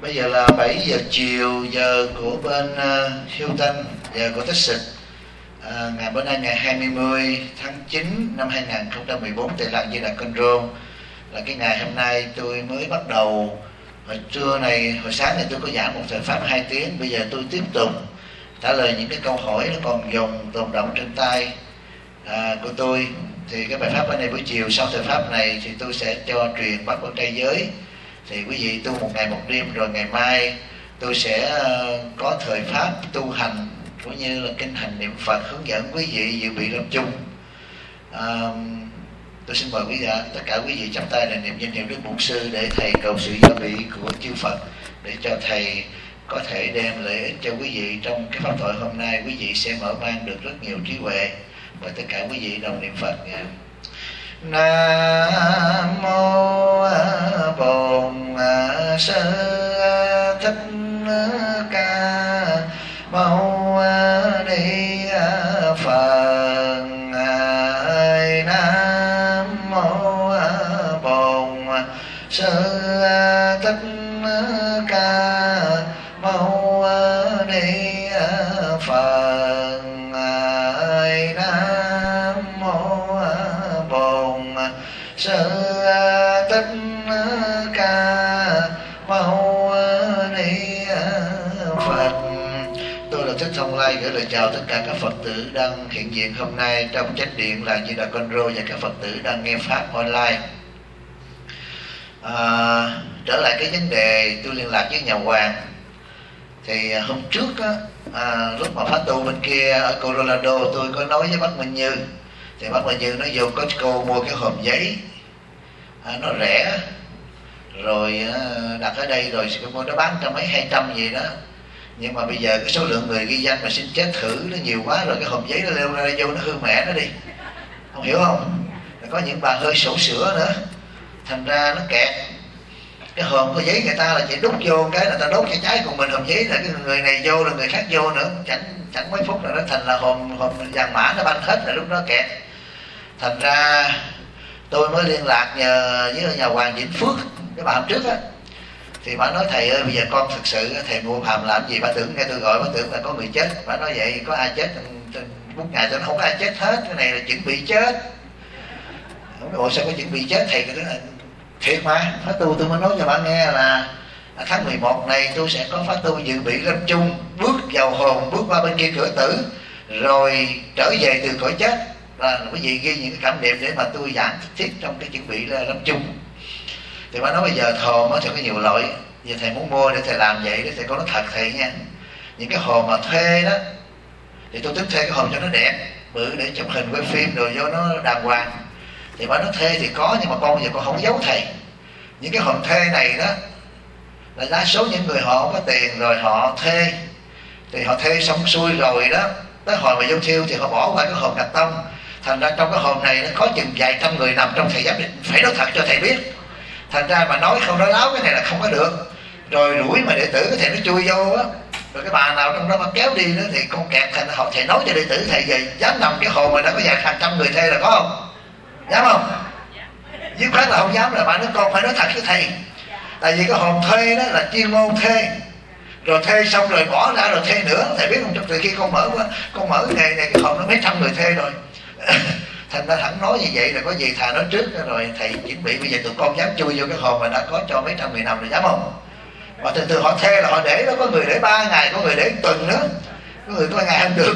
Bây giờ là 7 giờ chiều giờ của bên Houston, giờ của Texas. Ngày bữa nay ngày 20 tháng 9 năm 2014 tại làng Di Đà Control. Là cái ngày hôm nay tôi mới bắt đầu. Hồi sáng này tôi có giảng một thời pháp 2 tiếng. Bây giờ tôi tiếp tục trả lời những cái câu hỏi nó còn tồn động trên tay của tôi. Thì cái bài pháp bên này buổi chiều sau thời pháp này thì tôi sẽ cho truyền bắt vào trai giới. Thì quý vị tu một ngày một đêm, rồi ngày mai tôi sẽ có thời pháp tu hành cũng như là kinh hành niệm Phật hướng dẫn quý vị dự bị lâm chung. Tôi xin mời tất cả quý vị chắp tay là niệm danh hiệu Đức Bổn Sư để thầy cầu sự gia bị của chư Phật, để cho thầy có thể đem lợi ích cho quý vị trong cái pháp thoại hôm nay. Quý vị sẽ mở mang được rất nhiều trí huệ, và tất cả quý vị đồng niệm Phật nha. Nam mô Bổn Sư Thích Ca Mâu Ni Phật. Nam mô Bổn Sư Thích Ca Mâu Ni Phật. Nam mô Bổn Sư Thích Ca Mâu Ni Phật. Tôi là Thích Thông Lai gửi lời chào tất cả các Phật tử đang hiện diện hôm nay trong chánh điện làng Di Đà Control và các Phật tử đang nghe pháp online. Trở lại cái vấn đề tôi liên lạc với nhà Hoàng. Thì hôm trước lúc mà phát tu bên kia ở Colorado, tôi có nói với bác Minh Như. Thì bác Minh Như nó vô Costco mua cái hòm giấy, nó rẻ, rồi đặt ở đây, rồi nó bán trăm mấy 200 gì đó. Nhưng mà bây giờ cái số lượng người ghi danh mà xin chết thử nó nhiều quá rồi, cái hòm giấy nó leo ra vô nó hư mẹ nó đi, không hiểu không? Rồi có những bà hơi sổ sữa nữa, thành ra nó kẹt. Cái hòm cái giấy người ta là chỉ đút vô cái là ta đốt cái trái, còn mình hòm giấy là cái người này vô là người khác vô nữa, chẳng mấy phút là nó thành là hòm vàng mã nó banh hết, rồi lúc đó kẹt. Thành ra tôi mới liên lạc nhờ với nhà Hoàng Vĩnh Phước, cái bà hôm trước á. Thì bà nói thầy ơi, bây giờ con thực sự thầy mua hàm làm gì? Bà tưởng nghe tôi gọi, bà tưởng là có người chết. Bà nói vậy có ai chết? Bút ngày tôi nói không có ai chết hết, cái này là chuẩn bị chết. Ủa sao có chuẩn bị chết? Thầy cái là thiệt mà. Pháp tu tôi mới nói cho bà nghe là tháng 11 này tôi sẽ có pháp tu dự bị lâm chung, bước vào hồn, bước qua bên kia cửa tử, rồi trở về từ cõi chết. Là quý vị ghi những cái cảm niệm để mà tôi giảng thiết trong cái chuẩn bị lâm chung. Thì bà nói bây giờ hòm thì có nhiều loại, giờ thầy muốn mua để thầy làm vậy, để thầy có nói thật thầy nha. Những cái hòm mà thuê đó thì tôi tính thuê cái hòm cho nó đẹp, bự để chụp hình quay phim rồi vô nó đàng hoàng. Thì bà nói thuê thì có, nhưng mà con bây giờ con không giấu thầy. Những cái hòm thuê này đó là đa số những người họ có tiền rồi họ thuê. Thì họ thuê xong xuôi rồi đó, tới hồi mà vô thiêu thì họ bỏ qua cái hòm đặt tông. Thành ra trong cái hòm này nó có chừng vài trăm người nằm trong, thầy giám định phải nói thật cho thầy biết. Thành ra mà nói không nói láo cái này là không có được. Rồi rủi mà đệ tử thầy nó chui vô á, rồi cái bà nào trong đó mà kéo đi nữa thì con kẹt. Thành ra thầy nói cho đệ tử thầy về dám nằm cái hồn mà đã có vài hàng trăm người thuê là có không? Dám không? Dứt khoát là không dám, là bà nói con phải nói thật với thầy. Tại vì cái hồn thuê đó là chuyên môn thuê, rồi thuê xong rồi bỏ ra rồi thuê nữa. Thầy biết không, từ khi con mở nghề này cái hồn nó mấy trăm người thuê rồi. Thành ra thẳng nói như vậy là có gì thà nói trước rồi thầy chuẩn bị. Bây giờ tụi con dám chui vô cái hòm mà đã có cho mấy trăm người nằm rồi, dám không? Mà từ họ thuê là họ để đó, có người để 3 ngày, có người để 1 tuần nữa, có người có ngày không được.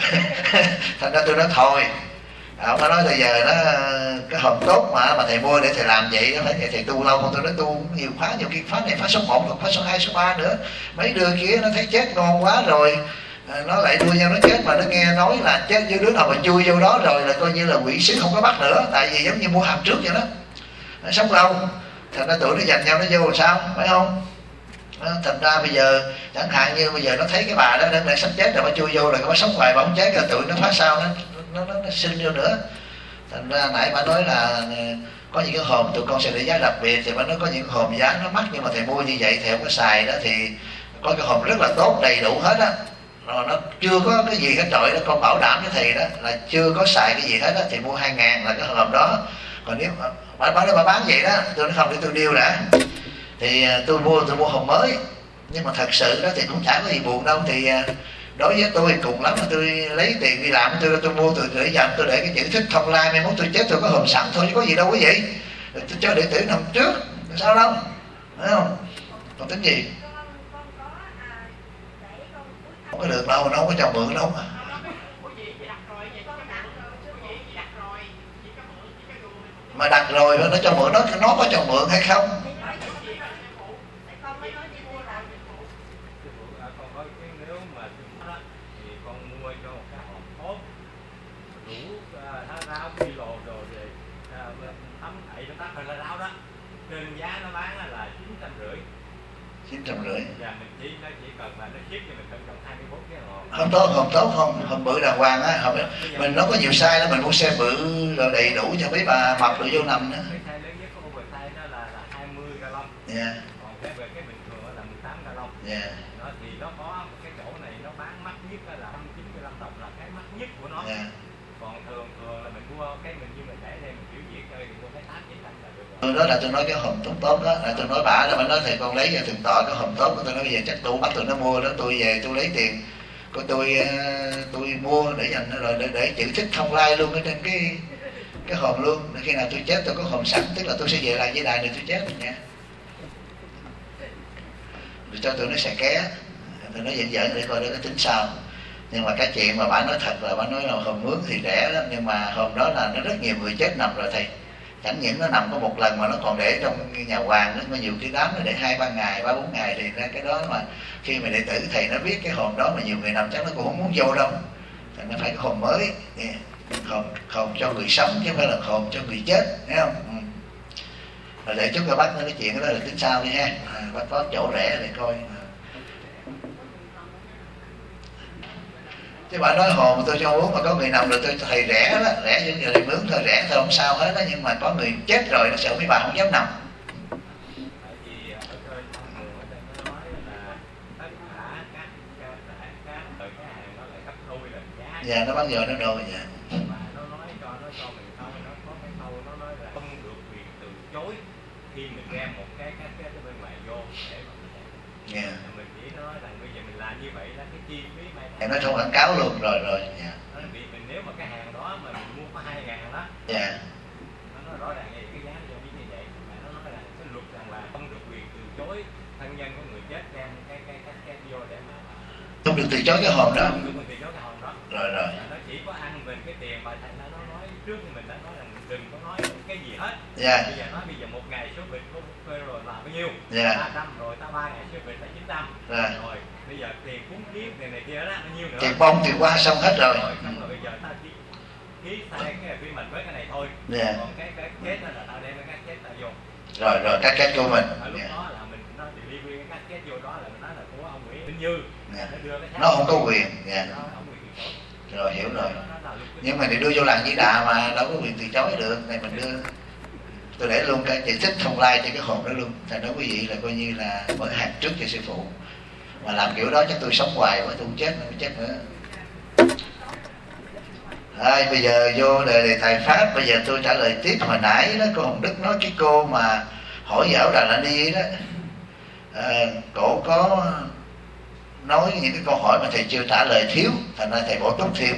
Thành ra tôi nói thôi, ông nói bây giờ nó cái hòm tốt mà thầy mua để thầy làm vậy đó, phải thầy tu lâu không? Tôi nói tu nhiều khóa, nhiều cái khóa này khóa số 1, khóa số 2, số 3 nữa. Mấy đứa kia nó thấy chết ngon quá rồi, nó lại đua nhau nó chết, mà nó nghe nói là chết với đứa nào mà chui vô đó rồi là coi như là quỷ sứ không có bắt nữa. Tại vì giống như mua hàm trước vậy đó, nó sống lâu. Thành ra tụi nó giành nhau nó vô làm sao, phải không? Thành ra bây giờ chẳng hạn như bây giờ nó thấy cái bà đó đang sắp chết rồi, nó chui vô rồi nó sống hoài mà không chết, rồi tụi nó phá sao nó sinh vô nữa. Thành ra nãy bà nói là có những cái hòm tụi con sẽ để giá đặc biệt. Thì bà nói có những hòm giá nó mắc, nhưng mà thầy mua như vậy thầy không có xài đó. Thì có cái hòm rất là tốt, đầy đủ hết á, rồi nó chưa có cái gì hết trọi đó. Con bảo đảm với thầy đó là chưa có xài cái gì hết đó. Thì mua 2.000 là cái hòm đó. Còn nếu bà bán vậy đó, tôi nói không để tôi điêu đã. Thì tôi mua hòm mới, Nhưng mà thật sự đó thì cũng chả có gì buồn đâu. Thì đối với tôi cùng lắm là tôi lấy tiền đi làm, tôi mua, tôi để dành, tôi để cái chữ Thích Thông Lai, mai mốt tôi chết tôi có hòm sẵn thôi chứ có gì đâu quý vị. Tôi cho điện tử nằm trước, sao đâu, phải không? Còn tính gì? Không có được đâu, nó không có cho mượn đâu mà. Mà đặt rồi nó cho mượn, nó có cho mượn hay không? Trên giá nó bán là 950. 950. Dạ, mình chỉ cần là nó ship cho mình trong vòng 24 tiếng đồng hồ. Không tốt không, hộp bự đàng hoàng á, mình nó có nhiều size đó, mình mua xe bự rồi đầy đủ cho mấy bà mập rồi vô nằm nữa. Cái size lớn nhất của oversize nó là 20 gallon. Dạ. Còn cái bình thường là 18 gallon. Dạ. Đó thì nó có cái chỗ này nó bán mắc nhất là 195 đồng là cái mắc nhất của nó. Dạ. Còn thường là mình mua cái mình như mình để đây mình biểu diễn chơi thì mua cái 8-9 là được rồi. Đó là tôi nói cái hòm tốt đó, là tôi nói bả đó, bả nói thì con lấy ra từng tỏi cái hòm tốt, tôi nói bây giờ chắc tôi bắt tụi nó mua đó, tôi về tôi lấy tiền của tôi mua để dành rồi để chữ Thích Thông Lai luôn ở trên cái hòm luôn, để khi nào tôi chết tôi có hòm sẵn, tức là tôi sẽ về lại với đài này tôi chết nha. Rồi cho tụi nó xẻ ké, tụi nó giận để coi nó có tính sao. Nhưng mà cái chuyện mà bả nói thật là bả nói là hòm mướn thì rẻ lắm, nhưng mà hòm đó là nó rất nhiều người chết nằm rồi thầy. Chẳng những nó nằm có một lần mà nó còn để trong nhà hoàng, nó có nhiều cái đám nó để 2-3 ngày, 3-4 ngày, thì ra cái đó mà khi mà đệ tử thầy nó biết cái hòm đó mà nhiều người nằm chắc nó cũng không muốn vô đâu. Thì nó phải có hòm mới, hòm cho người sống chứ không phải là hòm cho người chết, thấy không? Rồi để chút cho bác nói chuyện đó là tính sao đi ha. Bác có chỗ rẻ để coi. Chứ bà nói hồn mà tôi cho uống mà có người nằm rồi tôi thầy rẻ đó, rẻ những người này mướn thôi, rẻ thôi không sao hết đó, nhưng mà có người chết rồi nó sợ mấy bà không dám nằm. Dạ nó bán giờ nó đôi dạ. Nó nói cho mình thôi, nó có cái câu nó nói là không được quyền từ chối khi mình đem một cái bên ngoài vô để mà mình dạ. Mình chỉ nói rằng bây giờ mình làm như vậy là cái chi phí mai nó trong quảng cáo luôn rồi dạ. Vì mình nếu mà cái hàng đó mà mình mua có 2.000 đó dạ. nó nói rõ ràng cái giá nó như vậy, mà nó nói là cái luật rằng là không được quyền từ chối thân nhân của người chết đem cái vô để mà không được từ chối cái hòm đó. Không được từ chối cái hòm đó. Rồi. Nó chỉ có ăn mình cái tiền mà thành nó nói trước thì mình đã nói là mình đừng có nói cái gì hết. Dạ. Bây giờ một ngày số bệnh của rồi là bao nhiêu? Dạ. 300 rồi, ta 3 ngày số bệnh là 900. Rồi bây giờ tiền cúng kiếp này kia đó bao nhiêu nữa? Tiền bông tiền qua xong hết rồi. Xong rồi bây giờ ta ký sai cái phim mình với cái này thôi. Dạ. Còn cái kết đó là tao đem cái kết tao vô. Rồi cái kết của mình. Lúc đó là mình nó delivery cái kết vô đó là mình nói là của ông Nguyễn Vinh Như. Nó không có quyền. Dạ. Rồi hiểu rồi. Nhưng mà để đưa vô làng Di Đà mà đâu có quyền từ chối được, này mình đưa. Tôi để luôn cái chữ Thích Thông Lai trên cái hòm đó luôn. Thành nói quý vị là coi như là mở hàng trước cho sư phụ. Mà làm kiểu đó chắc tôi sống hoài quá, tôi không chết nữa, chết nữa. Bây giờ vô đề tài Pháp. Bây giờ tôi trả lời tiếp. Hồi nãy đó cô Hồng Đức nói cái cô mà hỏi dạo Đà La Ni đó, cổ có nói những cái câu hỏi mà thầy chưa trả lời thiếu, thành ra thầy bổ túc thêm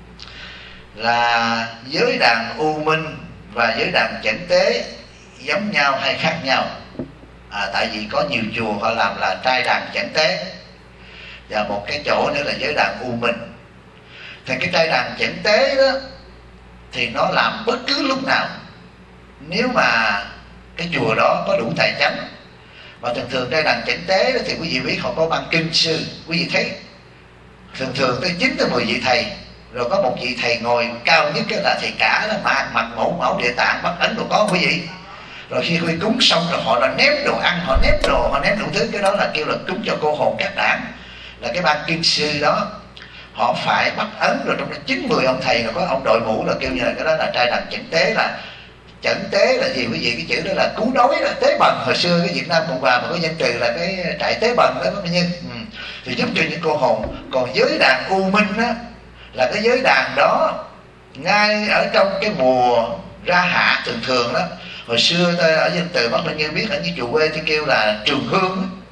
là giới đàn U Minh và giới đàn Chẩn Tế giống nhau hay khác nhau. Tại vì có nhiều chùa họ làm là trai đàn Chẩn Tế, và một cái chỗ nữa là giới đàn U Minh. Thì cái trai đàn Chẩn Tế đó thì nó làm bất cứ lúc nào nếu mà cái chùa đó có đủ tài chánh. Và thường trai đàn Chẩn Tế đó thì quý vị biết họ có ban kinh sư, quý vị thấy thường tới 9 tới 10 vị thầy, rồi có một vị thầy ngồi cao nhất cái là thầy cả, là mặt mẫu địa tạng bắt ấn đồ có quý vị. Rồi khi huy cúng xong rồi họ là ném đồ ăn, họ ném đồ, họ ném đủ thứ, cái đó là kêu là cúng cho cô hồn các đảng. Là cái ban kinh sư đó họ phải bắt ấn, rồi trong đó 9-10 ông thầy, rồi có ông đội mũ là kêu như là cái đó là trai đàn Chẩn Tế. Là Chẩn Tế là gì quý vị? Cái chữ đó là cứu đói đó, tế bần. Hồi xưa cái Việt Nam Cộng Hòa mà có danh từ là cái trại tế bần đó các nhân thì giúp cho những cô hồn. Còn giới đàn U Minh á là cái giới đàn đó ngay ở trong cái mùa ra hạ thường đó. Hồi xưa ở danh từ Bắc Linh Như biết ở như chùa quê thì kêu là trường hương.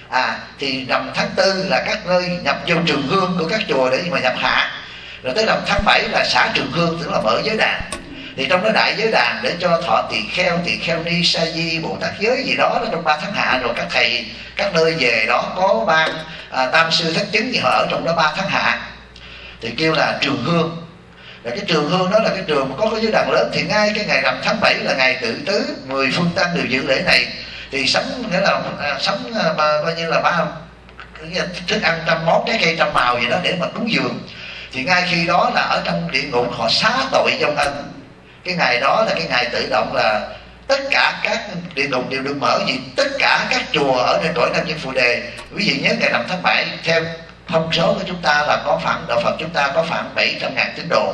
Thì rằm tháng 4 là các nơi nhập vô trường hương của các chùa để mà nhập hạ. Rồi tới rằm tháng 7 là xả trường hương, tức là mở giới đàn. Thì trong đó đại giới đàn để cho thọ tỳ kheo ni, sa di, bồ tát giới gì đó trong 3 tháng hạ. Rồi các thầy các nơi về đó có ban tam sư thất chứng gì họ ở trong đó 3 tháng hạ, thì kêu là trường hương. Và cái trường hương đó là cái trường có giới đàn lớn. Thì ngay cái ngày rằm tháng 7 là ngày tự tứ, 10 phương tăng đều dự lễ này. Thì sắm nghĩa là sắm coi như là thức ăn 100 món, trái cây 100 màu vậy đó để mà cúng dường. Thì ngay khi đó là ở trong địa ngục họ xá tội vong ân. Cái ngày đó là cái ngày tự động là tất cả các địa ngục đều được mở, vì tất cả các chùa ở trên cõi Nam Nhân Phù Đề. Quý vị nhớ ngày rằm tháng 7 theo thông số của chúng ta là có khoảng đạo Phật chúng ta có khoảng 700.000 tín đồ,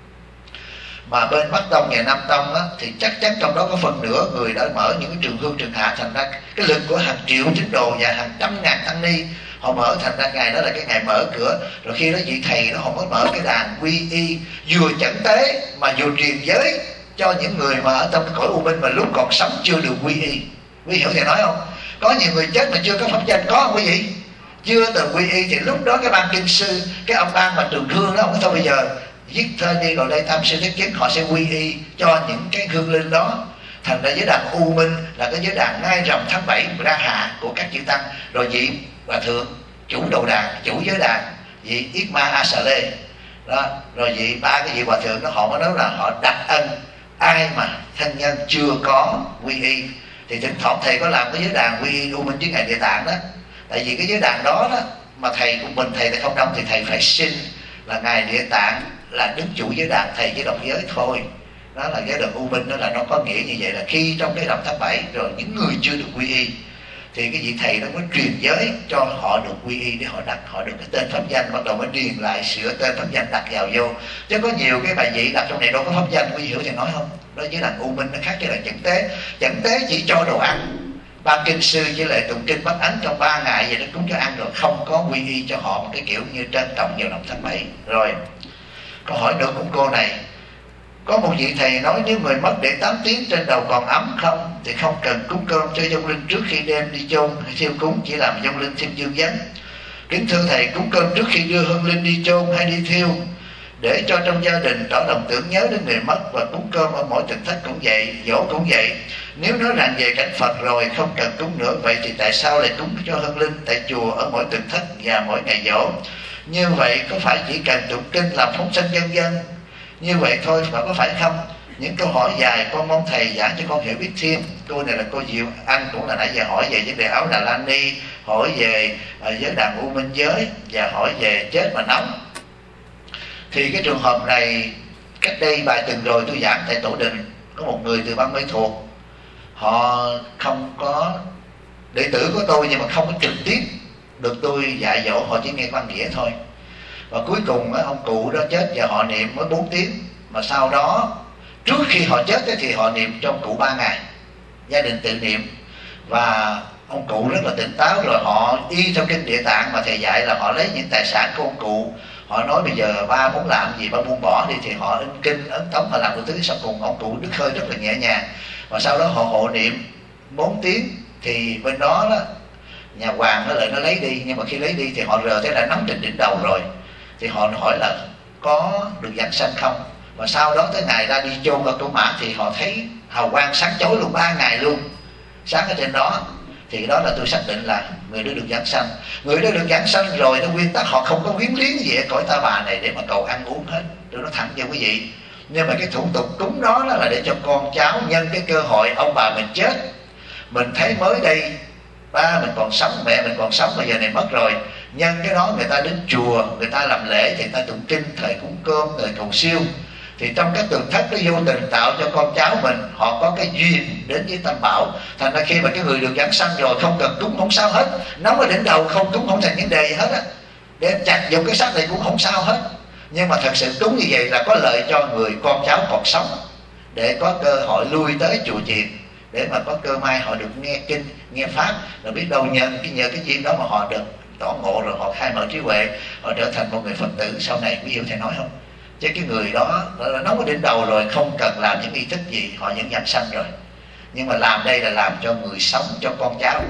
mà bên Bắc Tông và Nam Tông á, thì chắc chắn trong đó có phần nửa người đã mở những cái trường hương trường hạ. Thành ra cái lực của hàng triệu tín đồ và hàng trăm ngàn tăng ni họ mở, thành ra ngày đó là cái ngày mở cửa. Rồi khi đó vị thầy đó họ mới mở cái đàn quy y, vừa chẩn tế mà vừa truyền giới cho những người mà ở trong cái cõi u minh mà lúc còn sống chưa được quy y. Quý hiểu thầy nói không? Có nhiều người chết mà chưa có pháp danh, có không quý vị? Chưa từng quy y thì lúc đó cái ban kinh sư, cái ông ban mà trường hương đó, ông nói thôi bây giờ giết thơ đi, rồi đây tam sư thất chứng họ sẽ quy y cho những cái hương linh đó. Thành ra giới đàn u minh là cái giới đàn ngay rằm tháng 7 ra hạ của các chư tăng. Rồi vị hòa thượng chủ đầu đàn, chủ giới đàn, vị Yết Ma A Xà Lê đó, rồi vị ba cái vị hòa thượng đó họ mới nói là họ đặc ân ai mà thân nhân chưa có quy y. Thì thỉnh thoảng thầy có làm cái giới đàn quy y u minh với ngài Địa Tạng đó. Tại vì cái giới đàn đó mà thầy của mình thầy không đông thì thầy phải xin là ngài Địa Tạng là đứng chủ giới đàn, thầy chỉ đọc giới thôi. Đó là giới đàn u minh, đó là nó có nghĩa như vậy, là khi trong cái rằm tháng 7 rồi những người chưa được quy y thì cái vị thầy đó mới truyền giới cho họ được quy y, để họ đặt họ được cái tên pháp danh, bắt đầu mới điền lại sửa tên pháp danh đặt vào vô. Chứ có nhiều cái bài vị đặt trong này đâu có pháp danh, quý vị hiểu thầy nói không? Đó giới đàn u minh nó khác với đàn chẩn tế. Chẩn tế chỉ cho đồ ăn, ban kinh sư với lại tụng kinh bát ấn trong 3 ngày vậy đó cúng cho ăn, rồi không có quy y cho họ một cái kiểu như trân trọng vào rằm tháng 7. Rồi câu hỏi nữa của cô này, có một vị thầy nói nếu người mất để 8 tiếng trên đầu còn ấm không thì không cần cúng cơm cho vong linh trước khi đem đi chôn hay thiêu cúng, chỉ làm vong linh thêm dương vấn. Kính thưa thầy, cúng cơm trước khi đưa hương linh đi chôn hay đi thiêu để cho trong gia đình tỏ lòng tưởng nhớ đến người mất, và cúng cơm ở mỗi tỉnh thất cũng vậy, dỗ cũng vậy. Nếu nói rằng về cảnh Phật rồi không cần cúng nữa, vậy thì tại sao lại cúng cho hương linh tại chùa ở mỗi tỉnh thất và mỗi ngày dỗ? Như vậy có phải chỉ cần tụng kinh làm phóng sanh vân vân như vậy thôi mà có phải không? Những câu hỏi dài con mong thầy giảng cho con hiểu biết thêm. Cô này là cô Diệu Anh, cũng là nãy giờ hỏi về vấn đề áo Đà La Ni, hỏi về giới đàn u minh giới, và hỏi về chết mà nóng. Thì cái trường hợp này cách đây vài tuần rồi tôi giảng tại Tổ Đình, có một người từ Ban Mê Thuộc, họ không có đệ tử của tôi nhưng mà không có trực tiếp được tôi dạy dỗ, họ chỉ nghe văn nghĩa thôi. Và cuối cùng ông cụ đó chết và họ niệm mới 4 tiếng. Mà sau đó trước khi họ chết thì họ niệm cho ông cụ 3 ngày, gia đình tự niệm. Và ông cụ rất là tỉnh táo, rồi họ y theo kinh Địa Tạng mà thầy dạy là họ lấy những tài sản của ông cụ. Họ nói bây giờ ba muốn làm gì ba buông bỏ đi, thì họ in kinh ấn tống, họ làm đủ thứ. Sau cùng ông cụ đứt hơi rất là nhẹ nhàng. Và sau đó họ hộ niệm 4 tiếng thì bên đó nhà hoàng nó lại nó lấy đi. Nhưng mà khi lấy đi thì họ rờ thấy đã nóng trên đỉnh đầu rồi, thì họ hỏi là có được giảng sanh không. Và sau đó tới ngày ra đi chôn ở Cổ Mã thì họ thấy hào quang sáng chói luôn, 3 ngày luôn sáng ở trên đó. Thì đó là tôi xác định là người đó được giảng sanh. Người đó được giảng sanh rồi, nó nguyên tắc họ không có quyến luyến gì ở cõi ta bà này để mà cầu ăn uống hết. Tôi nói thẳng cho quý vị. Nhưng mà cái thủ tục cúng đó là để cho con cháu nhân cái cơ hội ông bà mình chết, mình thấy mới đây ba mình còn sống, mẹ mình còn sống, bây giờ này mất rồi, nhân cái đó người ta đến chùa, người ta làm lễ, thì người ta tụng kinh, thời cúng cơm, thời cầu siêu. Thì trong cái tượng thất nó vô tình tạo cho con cháu mình họ có cái duyên đến với Tam Bảo. Thành ra khi mà cái người được giảng sanh rồi không cần cúng không sao hết, nóng ở đỉnh đầu không cúng không thành vấn đề gì hết á, để chặt dùng cái xác này cũng không sao hết. Nhưng mà thật sự cúng như vậy là có lợi cho người con cháu còn sống, để có cơ hội lui tới chùa chiền, để mà có cơ may họ được nghe kinh, nghe pháp, rồi biết đâu nhờ cái duyên đó mà họ được tỏ ngộ, rồi họ khai mở trí huệ, họ trở thành một người Phật tử sau này. Quý hiểu thầy nói không? Chứ cái người đó nóng ở đỉnh đầu rồi không cần làm những nghi thức gì, họ những giảng sanh rồi. Nhưng mà làm đây là làm cho người sống, cho con cháu,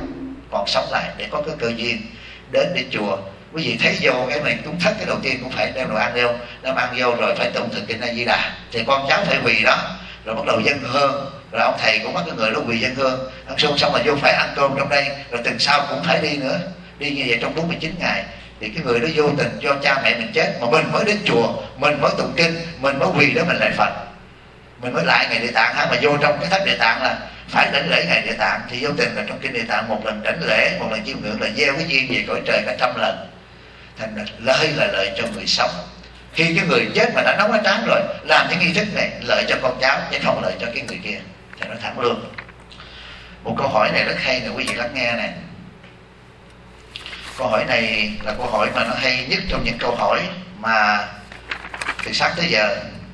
còn sống lại để có cái cơ duyên đến để chùa. Quý vị thấy vô cái mình cúng thất, cái đầu tiên cũng phải đem đồ ăn vô, đem ăn vô rồi phải tụng thực kinh A Di Đà, thì con cháu phải quỳ đó, rồi bắt đầu dâng hương, rồi ông thầy cũng bắt cái người đó quỳ dâng hương, ăn xuông xong rồi vô phải ăn cơm trong đây, rồi tuần sau cũng phải đi nữa, đi như vậy trong 49 ngày. Thì cái người đó vô tình do cha mẹ mình chết mà mình mới đến chùa, mình mới tụng kinh, mình mới quỳ đó mình lại Phật, mình mới lại ngày Địa Tạng ha. Mà vô trong cái thất Địa Tạng là phải đảnh lễ ngày Địa Tạng, thì vô tình là trong kinh Địa Tạng một lần đảnh lễ, một lần chiêm ngưỡng là gieo cái duyên về cõi trời cả 100 lần. Thành ra lợi là lợi cho người sống. Khi cái người chết mà đã nóng cái trán rồi, làm cái nghi thức này lợi cho con cháu chứ không lợi cho cái người kia, cho nó thẳng luôn. Một câu hỏi này rất hay nè, quý vị lắng nghe này. Câu hỏi này là câu hỏi mà nó hay nhất trong những câu hỏi mà từ sáng tới giờ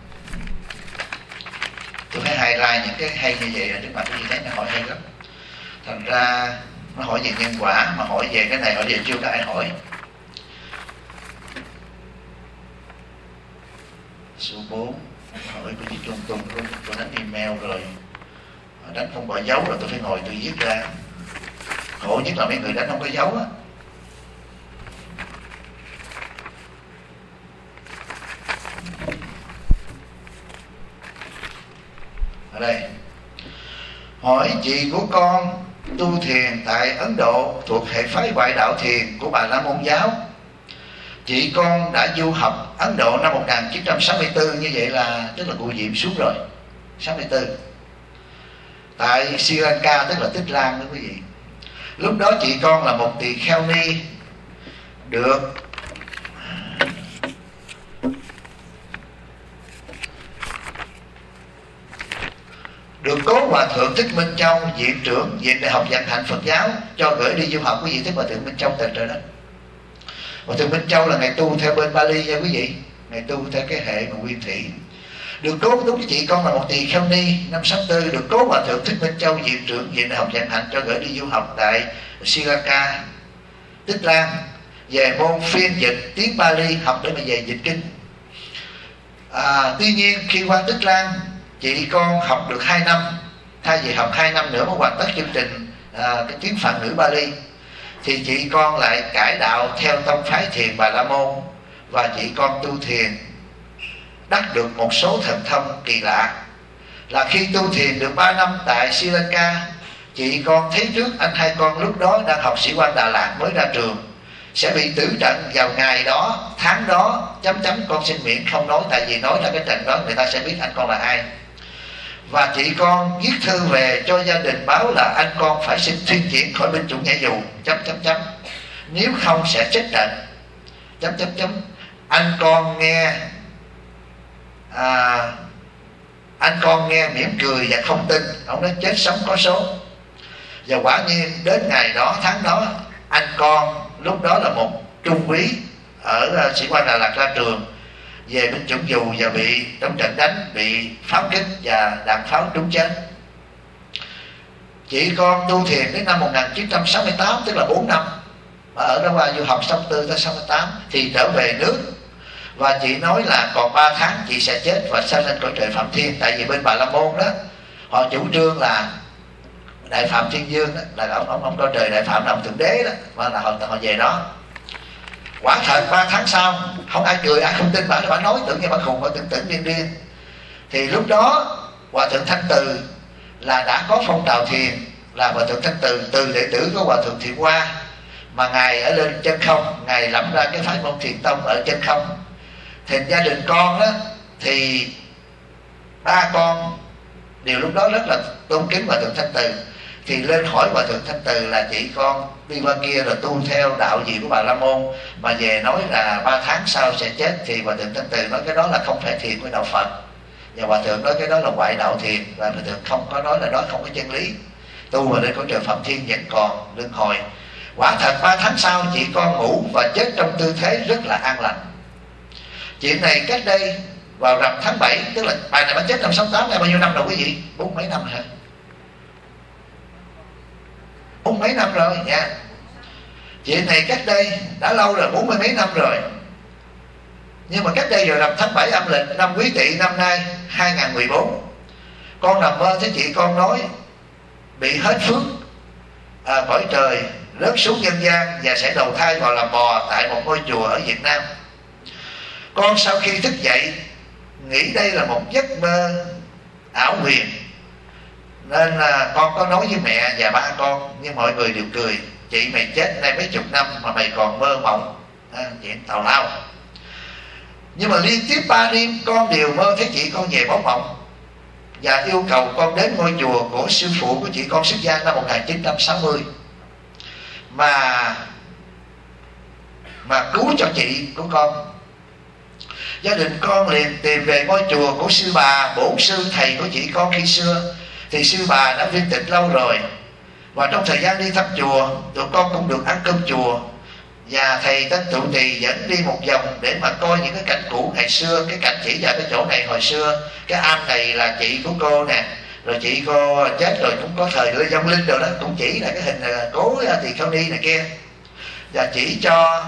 tôi phải highlight những cái hay như vậy là trước mặt quý vị thấy nó hỏi hay lắm. Thành ra nó hỏi về nhân quả, mà hỏi về cái này hỏi về chưa có ai hỏi. Số 4 hỏi của chị Trung Tung, tôi đánh email rồi, đánh không bỏ dấu rồi tôi phải ngồi tôi viết ra. Khổ nhất là mấy người đánh không có dấu á. Ở đây hỏi chị của con tu thiền tại Ấn Độ thuộc hệ phái Ngoại đạo thiền của Bà La Môn giáo. Chị con đã du học Ấn Độ năm 1964, như vậy là tức là cụ Diệm xuống rồi, 64, tại Sri Lanka tức là Tích Lan đó quý vị. Lúc đó chị con là một tỳ kheo ni được Cố Hòa Thượng Thích Minh Châu, viện trưởng Viện Đại học Vạn Hạnh Phật giáo cho gửi đi du học. Quý vị thích Hòa Thượng Minh Châu từ trời đó. Hòa Thượng Minh Châu là ngày tu theo bên Bali nha quý vị, ngày tu theo cái hệ mà Nguyên Thủy. Được Cố, đúng với chị con là một tỳ kheo ni năm 64, được Cố Hòa Thượng Thích Minh Châu, viện trưởng Viện Đại học Vạn Hạnh cho gửi đi du học tại Sri Lanka, Tích Lan, về môn phiên dịch tiếng Bali, học để mà về dịch kinh. Tuy nhiên khi qua Tích Lan, chị con học được 2 năm, thay vì học 2 năm nữa mới hoàn tất chương trình cái tiếng Phạn ngữ Bali, thì chị con lại cải đạo theo tông phái thiền Bà La Môn, và chị con tu thiền đắc được một số thần thông kỳ lạ. Là khi tu thiền được 3 năm tại Sri Lanka, chị con thấy trước anh hai con lúc đó đang học sĩ quan Đà Lạt mới ra trường sẽ bị tử trận vào ngày đó, tháng đó, con xin miễn không nói, tại vì nói ra cái trận đó người ta sẽ biết anh con là ai. Và chị con viết thư về cho gia đình báo là anh con phải xin thuyên chuyển khỏi binh chủng nhảy dù, nếu không sẽ chết trận, anh con nghe mỉm cười và không tin. Ông nói chết sống có số. Và quả nhiên đến ngày đó, tháng đó, anh con lúc đó là một trung úy ở sĩ quan Đà Lạt ra trường, về binh chủng dù và bị trong trận đánh bị pháo kích và đạn pháo trúng chết. Chị con tu thiền đến năm 1968, tức là 4 năm, mà ở đó qua du học 64 tới 68 thì trở về nước, và chị nói là còn 3 tháng chị sẽ chết và sanh lên cõi trời Phạm Thiên. Tại vì bên Bà La Môn đó họ chủ trương là Đại Phạm Thiên Dương đó, là ông cõi trời Đại Phạm là ông thượng đế đó, và là họ về đó. Quả thật 3 tháng sau, không ai cười, ai không tin bà nói, tưởng như bà khùng, bà tưởng điên. Thì lúc đó Hòa Thượng Thanh Từ là đã có phong trào thiền, là Hòa Thượng Thanh Từ, từ đệ tử của Hòa Thượng Thiện Hoa, mà ngài ở lên chân không, ngài lập ra cái phái môn Thiền Tông ở chân không. Thì gia đình con đó thì 3 con đều lúc đó rất là tôn kính Hòa Thượng Thanh Từ, thì lên hỏi Hòa Thượng Thanh Từ là chị con đi qua kia rồi tu theo đạo gì của Bà La Môn mà về nói là 3 tháng sau sẽ chết. Thì Hòa Thượng Thanh Từ nói cái đó là không phải thiền của đạo Phật, và Hòa Thượng nói cái đó là ngoại đạo thiền, và Hòa Thượng không có nói là đó không có chân lý. Tu mà lên cõi trời Phạm Thiên vẫn còn luân hồi. Quả thật 3 tháng sau chị con ngủ và chết trong tư thế rất là an lành. Chuyện này cách đây vào rằm tháng 7, tức là bài này bà chết năm 68, này bao nhiêu năm rồi quý vị? 40 mấy năm rồi. 40 mấy năm rồi nha. Chuyện này cách đây đã lâu rồi, 40 mấy năm rồi. Nhưng mà cách đây vào rằm tháng 7 âm lịch năm Quý Tỵ năm nay 2014, con nằm mơ thấy chị con nói bị hết phước cõi trời rớt xuống nhân gian và sẽ đầu thai vào làm bò tại một ngôi chùa ở Việt Nam. Con sau khi thức dậy nghĩ đây là một giấc mơ ảo huyền, nên là con có nói với mẹ và ba con, nhưng mọi người đều cười: chị mày chết nay mấy chục năm mà mày còn mơ mộng chuyện tào lao. Nhưng mà liên tiếp 3 đêm con đều mơ thấy chị con về báo mộng và yêu cầu con đến ngôi chùa của sư phụ của chị con xuất gia năm 1960 mà cứu cho chị của con. Gia đình con liền tìm về ngôi chùa của sư bà, bổn sư thầy của chị con khi xưa. Thì sư bà đã viên tịch lâu rồi, và trong thời gian đi thăm chùa, tụi con cũng được ăn cơm chùa, và thầy tên trụ trì dẫn đi một vòng để mà coi những cái cảnh cũ ngày xưa. Cái cảnh chỉ vào cái chỗ này hồi xưa, cái am này là chị của cô nè, rồi chị cô chết rồi cũng có thời Lê Vong Linh rồi đó, cũng chỉ là cái hình cố thì không đi này kia, và chỉ cho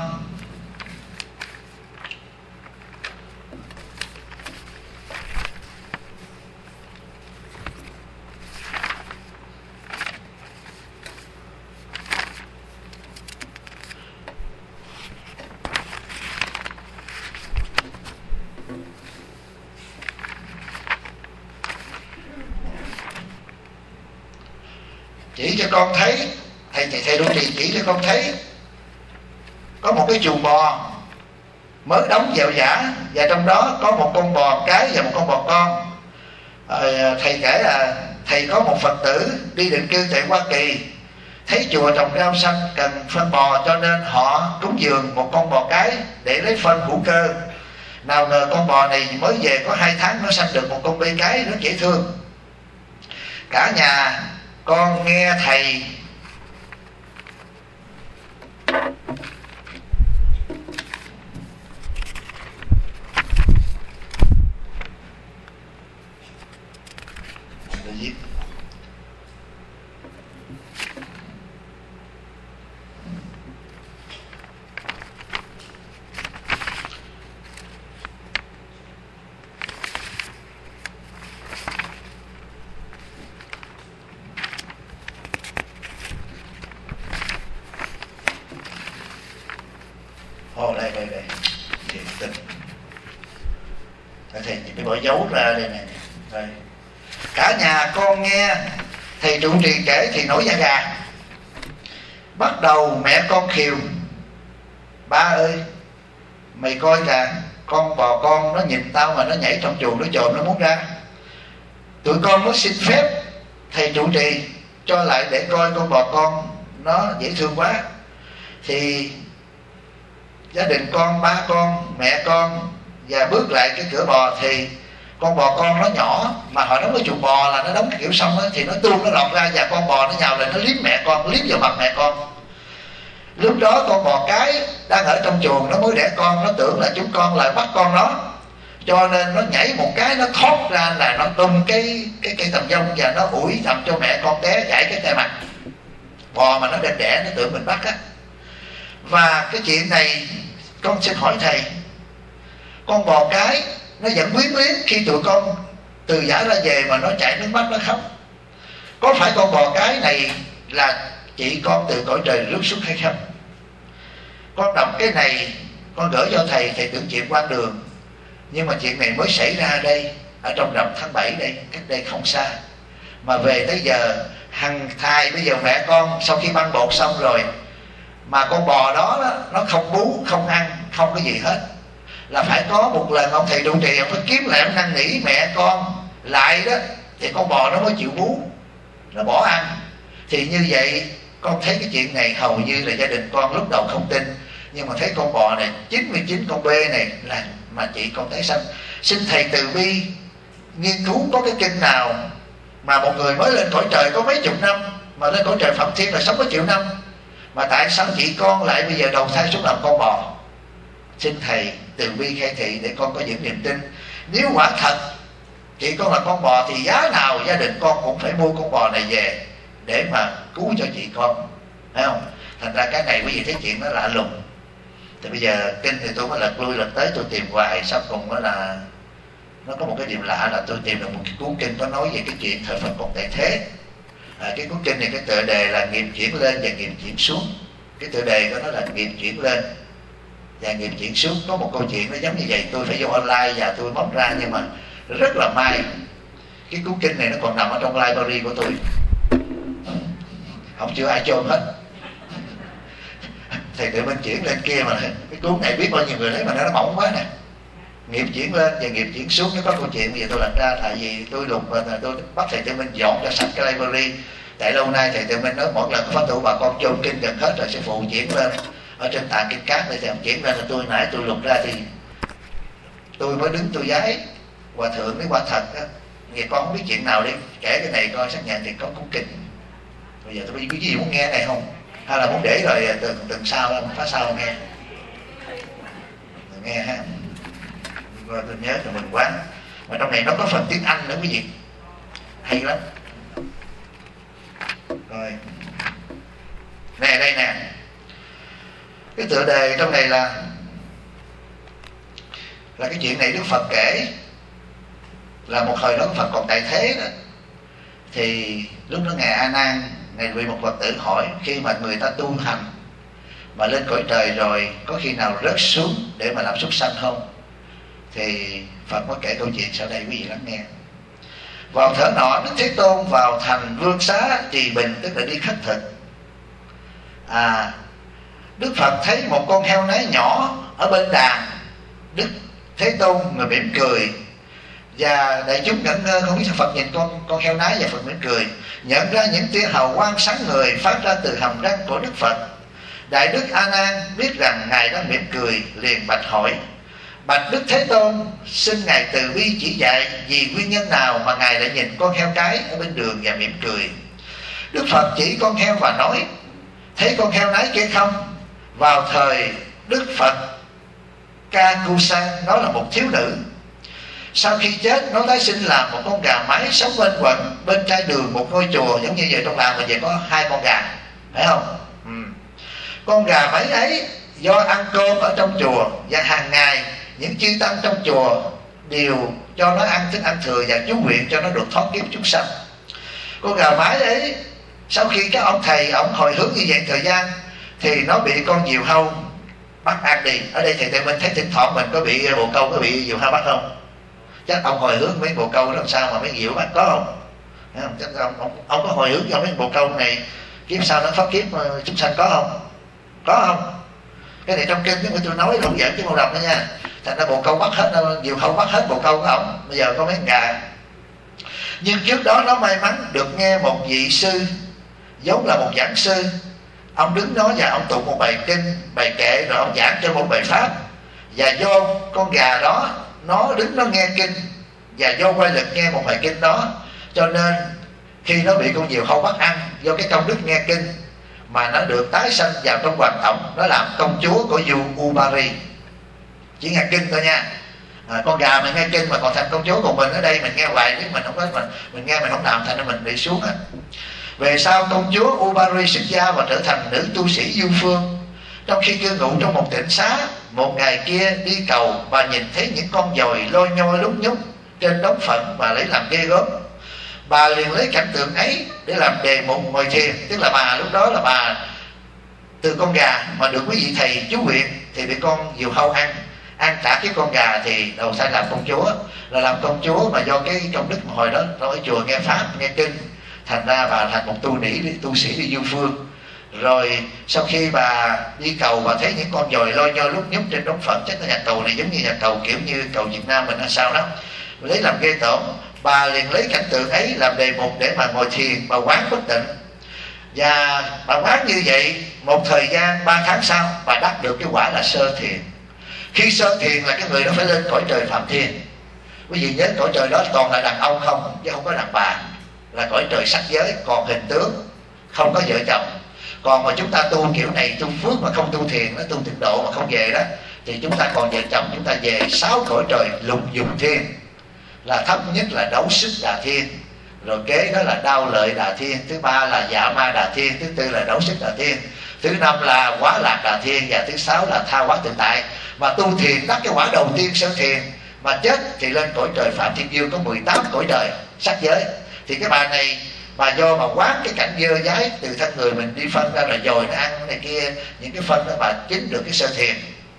con thấy, thầy trụ trì chỉ cho con thấy có một cái chuồng bò mới đóng dẹo dã, và trong đó có một con bò cái và một con bò con. Thầy kể là thầy có một Phật tử đi định cư tại Hoa Kỳ, thấy chùa trồng rau xanh cần phân bò, cho nên họ cúng dường một con bò cái để lấy phân hữu cơ. Nào ngờ con bò này mới về có 2 tháng nó sanh được một con bê cái rất dễ thương. Cả nhà con nghe thầy đây thiền tịnh. Thầy bị bỏ dấu ra đây này. Đây. Cả nhà con nghe thầy trụ trì kể thì nổi da gà. Bắt đầu mẹ con khều: ba ơi, mày coi kìa, con bò con nó nhìn tao mà nó nhảy trong chuồng, nó trộm, nó muốn ra. Tụi con mới xin phép thầy trụ trì cho lại để coi con bò con nó dễ thương quá. Thì gia đình con, ba con, mẹ con và bước lại cái cửa bò, thì con bò con nó nhỏ, mà họ đóng cái chuồng bò là nó đóng cái kiểu xong đó, thì nó tuôn nó lọt ra, và con bò nó nhào lên nó liếm mẹ con, liếm vào mặt mẹ con. Lúc đó con bò cái đang ở trong chuồng nó mới đẻ con, nó tưởng là chúng con lại bắt con nó, cho nên nó nhảy một cái, nó thoát ra là nó tung cái tầm dông, và nó ủi thầm cho mẹ con té gãy cái tay mặt. Bò mà nó đem đẻ nó tưởng mình bắt á. Và cái chuyện này con xin hỏi thầy, con bò cái nó vẫn quyến luyến khi tụi con từ giả ra về mà nó chảy nước mắt nó khóc, có phải con bò cái này là chị con từ cõi trời rước xuống hay không? Con đọc cái này con gửi cho thầy, thầy tưởng chuyện quan đường, nhưng mà chuyện này mới xảy ra đây, ở trong rằm tháng 7 đây, cách đây không xa. Mà về tới giờ hằng thai, bây giờ mẹ con sau khi băng bột xong rồi mà con bò đó nó không bú, không ăn, không có gì hết, là phải có một lần ông thầy trụ trì ông phải kiếm lại, ông năn nỉ mẹ con lại đó, thì con bò nó mới chịu bú, nó bỏ ăn. Thì như vậy con thấy cái chuyện này hầu như là gia đình con lúc đầu không tin, nhưng mà thấy con bò này 99 con bê này là mà chị con thấy sanh. Xin thầy từ bi nghiên cứu có cái kinh nào mà một người mới lên cõi trời có mấy chục năm, mà lên cõi trời Phạm Thiên là sống có triệu năm, mà tại sao chị con lại bây giờ đầu thai xuống làm con bò? Xin thầy từ bi khai thị để con có những niềm tin. Nếu quả thật chị con là con bò thì giá nào gia đình con cũng phải mua con bò này về để mà cứu cho chị con, phải không? Thành ra cái này quý vị thấy chuyện nó lạ lùng. Thì bây giờ kinh thì tôi mới lật lui lật tới, tôi tìm hoài, sau cùng đó là nó có một cái điểm lạ là tôi tìm được một cái cuốn kinh có nói về cái chuyện thời Phật còn tại thế. Cái cuốn kinh này cái tựa đề là nghiệp chuyển lên và nghiệp chuyển xuống. Cái tựa đề của nó là nghiệp chuyển lên và nghiệp chuyển xuống. Có một câu chuyện nó giống như vậy, tôi phải vô online và tôi móc ra, nhưng mà rất là may cái cuốn kinh này nó còn nằm ở trong library của tôi, không chưa ai chôn hết. Thầy tự mình chuyển lên kia mà cái cuốn này biết bao nhiêu người lấy mà nó mỏng quá nè. Nghiệp chuyển lên và nghiệp chuyển xuống. Nó có câu chuyện bây giờ tôi lật ra, tại vì tôi lục và tôi bắt thầy Tự Minh dọn cho sạch cái library. Tại lâu nay thầy Tự Minh nói mỗi lần có phát tụ bà con chôn kinh gần hết rồi sẽ phụ chuyển lên ở trên tạng kinh cát để thầy chuyển lên. Là tôi nãy tôi lục ra thì tôi mới đứng tôi giái hòa thượng với quả thật á, nghe con không biết chuyện nào đi kể cái này coi xác nhận thì có cuốn kinh. Bây giờ tôi biết gì muốn nghe này không, hay là muốn để rồi tuần sau phát sau nghe ha. Rồi tôi nhớ thì mình quá, mà trong này nó có phần tiếng Anh nữa quý vị, hay lắm. Rồi nè, đây nè, cái tựa đề trong này là cái chuyện này Đức Phật kể là một thời đó Phật còn tại thế đó, thì lúc đó ngài A Nan, ngài bị một Phật tử hỏi khi mà người ta tu hành mà lên cõi trời rồi có khi nào rớt xuống để mà làm súc sanh không? Thì Phật mới kể câu chuyện sau đây, quý vị lắng nghe. Vào thở nọ, Đức Thế Tôn vào thành Vương Xá Trì Bình, tức là đi khất thực. Đức Phật thấy một con heo nái nhỏ ở bên đàn. Đức Thế Tôn người mỉm cười, và đại chúng ngẩn ngơ không biết sao Phật nhìn con heo nái và Phật mỉm cười. Nhận ra những tia hào quang sáng ngời phát ra từ hàm răng của Đức Phật. Đại Đức A Nan biết rằng ngài đang mỉm cười, liền bạch hỏi: bạch Đức Thế Tôn, xin ngài từ bi chỉ dạy vì nguyên nhân nào mà ngài lại nhìn con heo cái ở bên đường và mỉm cười. Đức Phật chỉ con heo và nói: thấy con heo nái kia không? Vào thời Đức Phật Ca Cu Sang, nó là một thiếu nữ. Sau khi chết nó tái sinh làm một con gà mái sống quanh quẩn bên trái đường một ngôi chùa. Giống như vậy trong làng mình vậy có 2 con gà, phải không? Con gà mái ấy do ăn cơm ở trong chùa, và hàng ngày những chư tăng trong chùa đều cho nó ăn thức ăn thừa và chú nguyện cho nó được thoát kiếp chúng sanh. Con gà mái ấy sau khi các ông thầy ông hồi hướng như vậy thời gian thì nó bị con diều hâu bắt ăn đi. Ở đây thầy Tự Minh thấy thỉnh thoảng mình có bị bồ câu, có bị diều hâu bắt không? Chắc ông hồi hướng mấy bồ câu làm sao mà mấy diều bắt, có không? Chắc ông có hồi hướng cho mấy bồ câu này kiếp sau nó thoát kiếp chúng sanh, có không? Có không? Cái này trong kinh tôi nói không giỡn chứ không đọc nữa nha. Thành ra bồ câu bắt hết, diều hâu bắt hết bồ câu của ông. Bây giờ có mấy gà. Nhưng trước đó nó may mắn được nghe một vị sư giống là một giảng sư. Ông đứng đó và ông tụng một bài kinh, bài kệ, rồi ông giảng cho một bài pháp. Và do con gà đó nó đứng nó nghe kinh, và do quay lực nghe một bài kinh đó, cho nên khi nó bị con diều hâu bắt ăn, do cái công đức nghe kinh mà nó được tái sanh vào trong hoàng tổng, nó làm công chúa của vua Ubari. Chỉ nghe kinh thôi nha. Con gà mình nghe kinh mà còn thành công chúa, còn mình ở đây mình nghe hoài, nếu mình không có mình nghe mình không làm, thành ra mình bị xuống á. Về sau công chúa Ubari xuất gia và trở thành nữ tu sĩ du phương. Trong khi cư ngụ trong một tịnh xá, một ngày kia đi cầu, bà nhìn thấy những con dồi lôi nhoi lúc nhúc trên đống phận và lấy làm ghê gớm. Bà liền lấy cảnh tượng ấy để làm đề mục ngồi thiền. Tức là bà lúc đó là bà từ con gà mà được quý vị thầy chú nguyện thì bị con diều hâu ăn trả cái con gà thì đầu thai làm công chúa. Là làm công chúa mà do cái công đức mà hồi đó ở chùa nghe pháp nghe kinh, thành ra bà thành một tu sĩ đi du phương. Rồi sau khi bà đi cầu, bà thấy những con dồi lôi nhoi lúc nhúc trên đống phận. Chắc là nhà cầu này giống như nhà cầu kiểu như cầu Việt Nam mình hay sao đó, lấy làm ghê tởm. Bà liền lấy cảnh tượng ấy làm đề mục để mà ngồi thiền, bà quán bất tịnh. Và bà quán như vậy một thời gian 3 tháng sau, bà đắc được cái quả là sơ thiền. Khi sơ thiền là cái người đó phải lên cõi trời Phạm Thiên. Quý vị nhớ cõi trời đó toàn là đàn ông không, chứ không có đàn bà. Là cõi trời sắc giới, còn hình tướng, không có vợ chồng. Còn mà chúng ta tu kiểu này, tu phước mà không tu thiền, nó tu tịnh độ mà không về đó, thì chúng ta còn vợ chồng, chúng ta về 6 cõi trời lục dùng thiên. Là thấp nhất là đấu sức Đà Thiên, rồi kế đó là đao lợi Đà Thiên, thứ 3 là dạ ma Đà Thiên, thứ 4 là đấu sức Đà Thiên, thứ 5 là quá lạc Đà Thiên, và thứ 6 là tha hóa tự tại. Mà tu thiền đắc cái quả đầu tiên sơ thiền, mà chết thì lên cõi trời Phạm Thiên Dương có 18 cõi trời sắc giới. Thì cái bà này mà do mà quán cái cảnh dơ dái từ thân người mình đi phân ra rồi dồi nó ăn này kia, những cái phân đó bà chính được cái sơ thiền.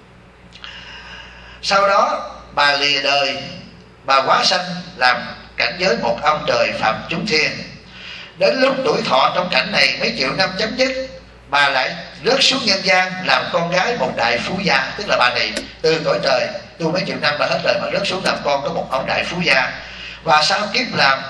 Sau đó bà lìa đời, bà hóa sanh làm cảnh giới một ông trời phạm chúng thiên. Đến lúc tuổi thọ trong cảnh này mấy triệu năm chấm dứt, bà lại rớt xuống nhân gian làm con gái một đại phú gia. Tức là bà này từ cõi trời tu mấy triệu năm bà hết rồi, mà rớt xuống làm con của một ông đại phú gia. Và sau kiếp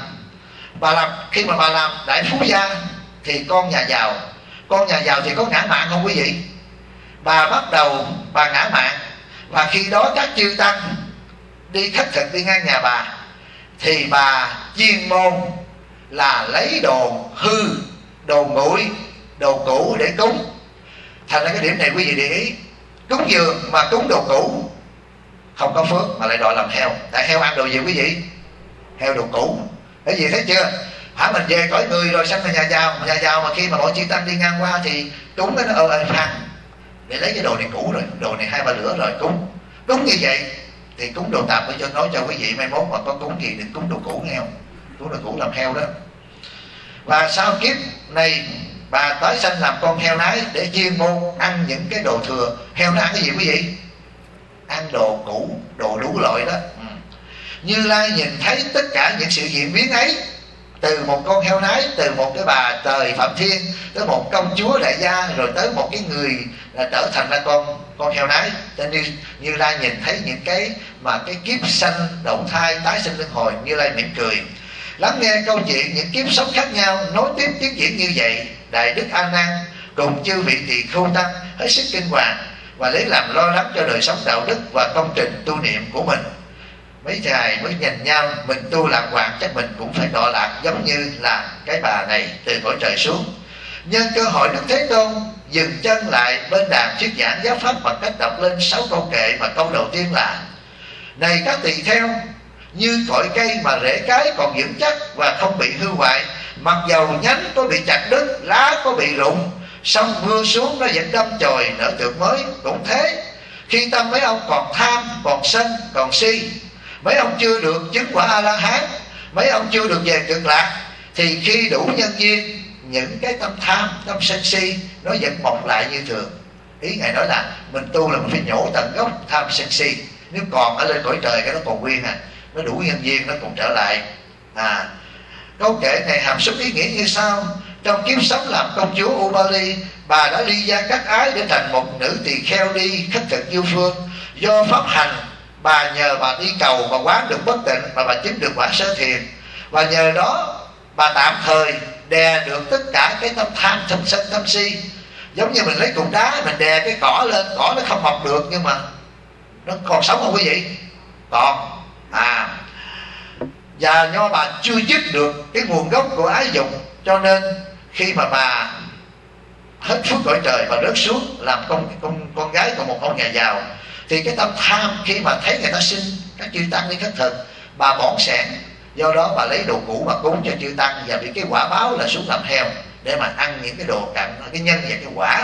khi mà bà làm đại phú gia thì con nhà giàu thì có ngã mạn không quý vị? Bà bắt đầu bà ngã mạn, và khi đó các chư tăng đi khất thực đi ngang nhà bà thì bà chuyên môn là lấy đồ hư, đồ nguội, đồ cũ để cúng. Thành ra cái điểm này quý vị để ý, cúng dường mà cúng đồ cũ không có phước mà lại đòi làm heo. Tại heo ăn đồ gì quý vị? Heo đồ cũ. Cái gì thấy chưa? Hả, mình về cõi người rồi sanh là nhà giàu mà khi mà mọi chư tăng đi ngang qua thì cúng cái nó phan để lấy cái đồ này cũ rồi, đồ này 2-3 lửa rồi cúng. Đúng như vậy thì cúng đồ tạm, cho nói cho quý vị mai mốt mà có cúng gì đừng cúng đồ cũ nghe không? Cúng đồ cũ làm heo đó. Và sau kiếp này bà tái sanh làm con heo nái để chuyên môn ăn những cái đồ thừa. Heo nó ăn cái gì quý vị? Ăn đồ cũ, đồ đủ loại đó. Như Lai nhìn thấy tất cả những sự diễn biến ấy, từ một con heo nái, từ một cái bà trời Phạm Thiên, tới một công chúa đại gia, rồi tới một cái người là trở thành là con heo nái. Cho nên Như Lai nhìn thấy những cái mà cái kiếp sanh đầu thai tái sinh luân hồi, Như Lai mỉm cười lắng nghe câu chuyện những kiếp sống khác nhau nối tiếp tiến diễn như vậy. Đại đức A Nan cùng chư vị tỳ khưu tăng hết sức kinh hoàng và lấy làm lo lắng cho đời sống đạo đức và công trình tu niệm của mình. Mấy ngài mới nhìn nhau, mình tu lạc hoàng chắc mình cũng phải đọa lạc giống như là cái bà này từ cõi trời xuống. Nhân cơ hội Đức Thế Tôn dừng chân lại bên đàn thuyết giảng giáo pháp bằng cách đọc lên 6 câu kệ, mà câu đầu tiên là: này các tỳ kheo, như cội cây mà rễ cái còn vững chắc và không bị hư hoại, mặc dầu nhánh có bị chặt đứt, lá có bị rụng, sông mưa xuống nó vẫn đâm chồi nở tược mới. Cũng thế, khi tâm mấy ông còn tham, còn sân, còn si, mấy ông chưa được chứng quả A-la-hán, mấy ông chưa được về cực lạc, thì khi đủ nhân duyên, những cái tâm tham, tâm sân si nó vẫn mọc lại như thường. Ý ngài nói là mình tu là mình phải nhổ tận gốc tham sân si. Nếu còn ở lên cõi trời cái nó còn nguyên nó đủ nhân duyên nó cũng trở lại. Câu kệ này hàm xúc ý nghĩa như sau: trong kiếp sống làm công chúa Ubali, bà đã ly gia cắt ái để thành một nữ tỳ kheo đi khất thực du phương. Do pháp hành, bà nhờ bà đi cầu và quán được bất tịnh mà bà chứng được quả sơ thiền. Và nhờ đó bà tạm thời đè được tất cả cái tâm tham, tâm sân, tâm si. Giống như mình lấy cục đá mình đè cái cỏ lên, cỏ nó không mọc được nhưng mà nó còn sống không quý vị? Còn. Và do bà chưa dứt được cái nguồn gốc của ái dục, cho nên khi mà bà hết phước cõi trời và rớt xuống làm con gái của một ông nhà giàu, thì cái tâm tham khi mà thấy người ta sinh các chư tăng đi khất thực, bà bỏng sẻn. Do đó bà lấy đồ cũ mà cúng cho chư tăng, và bị cái quả báo là xuống làm heo để mà ăn những cái đồ cặn, cái nhân và cái quả.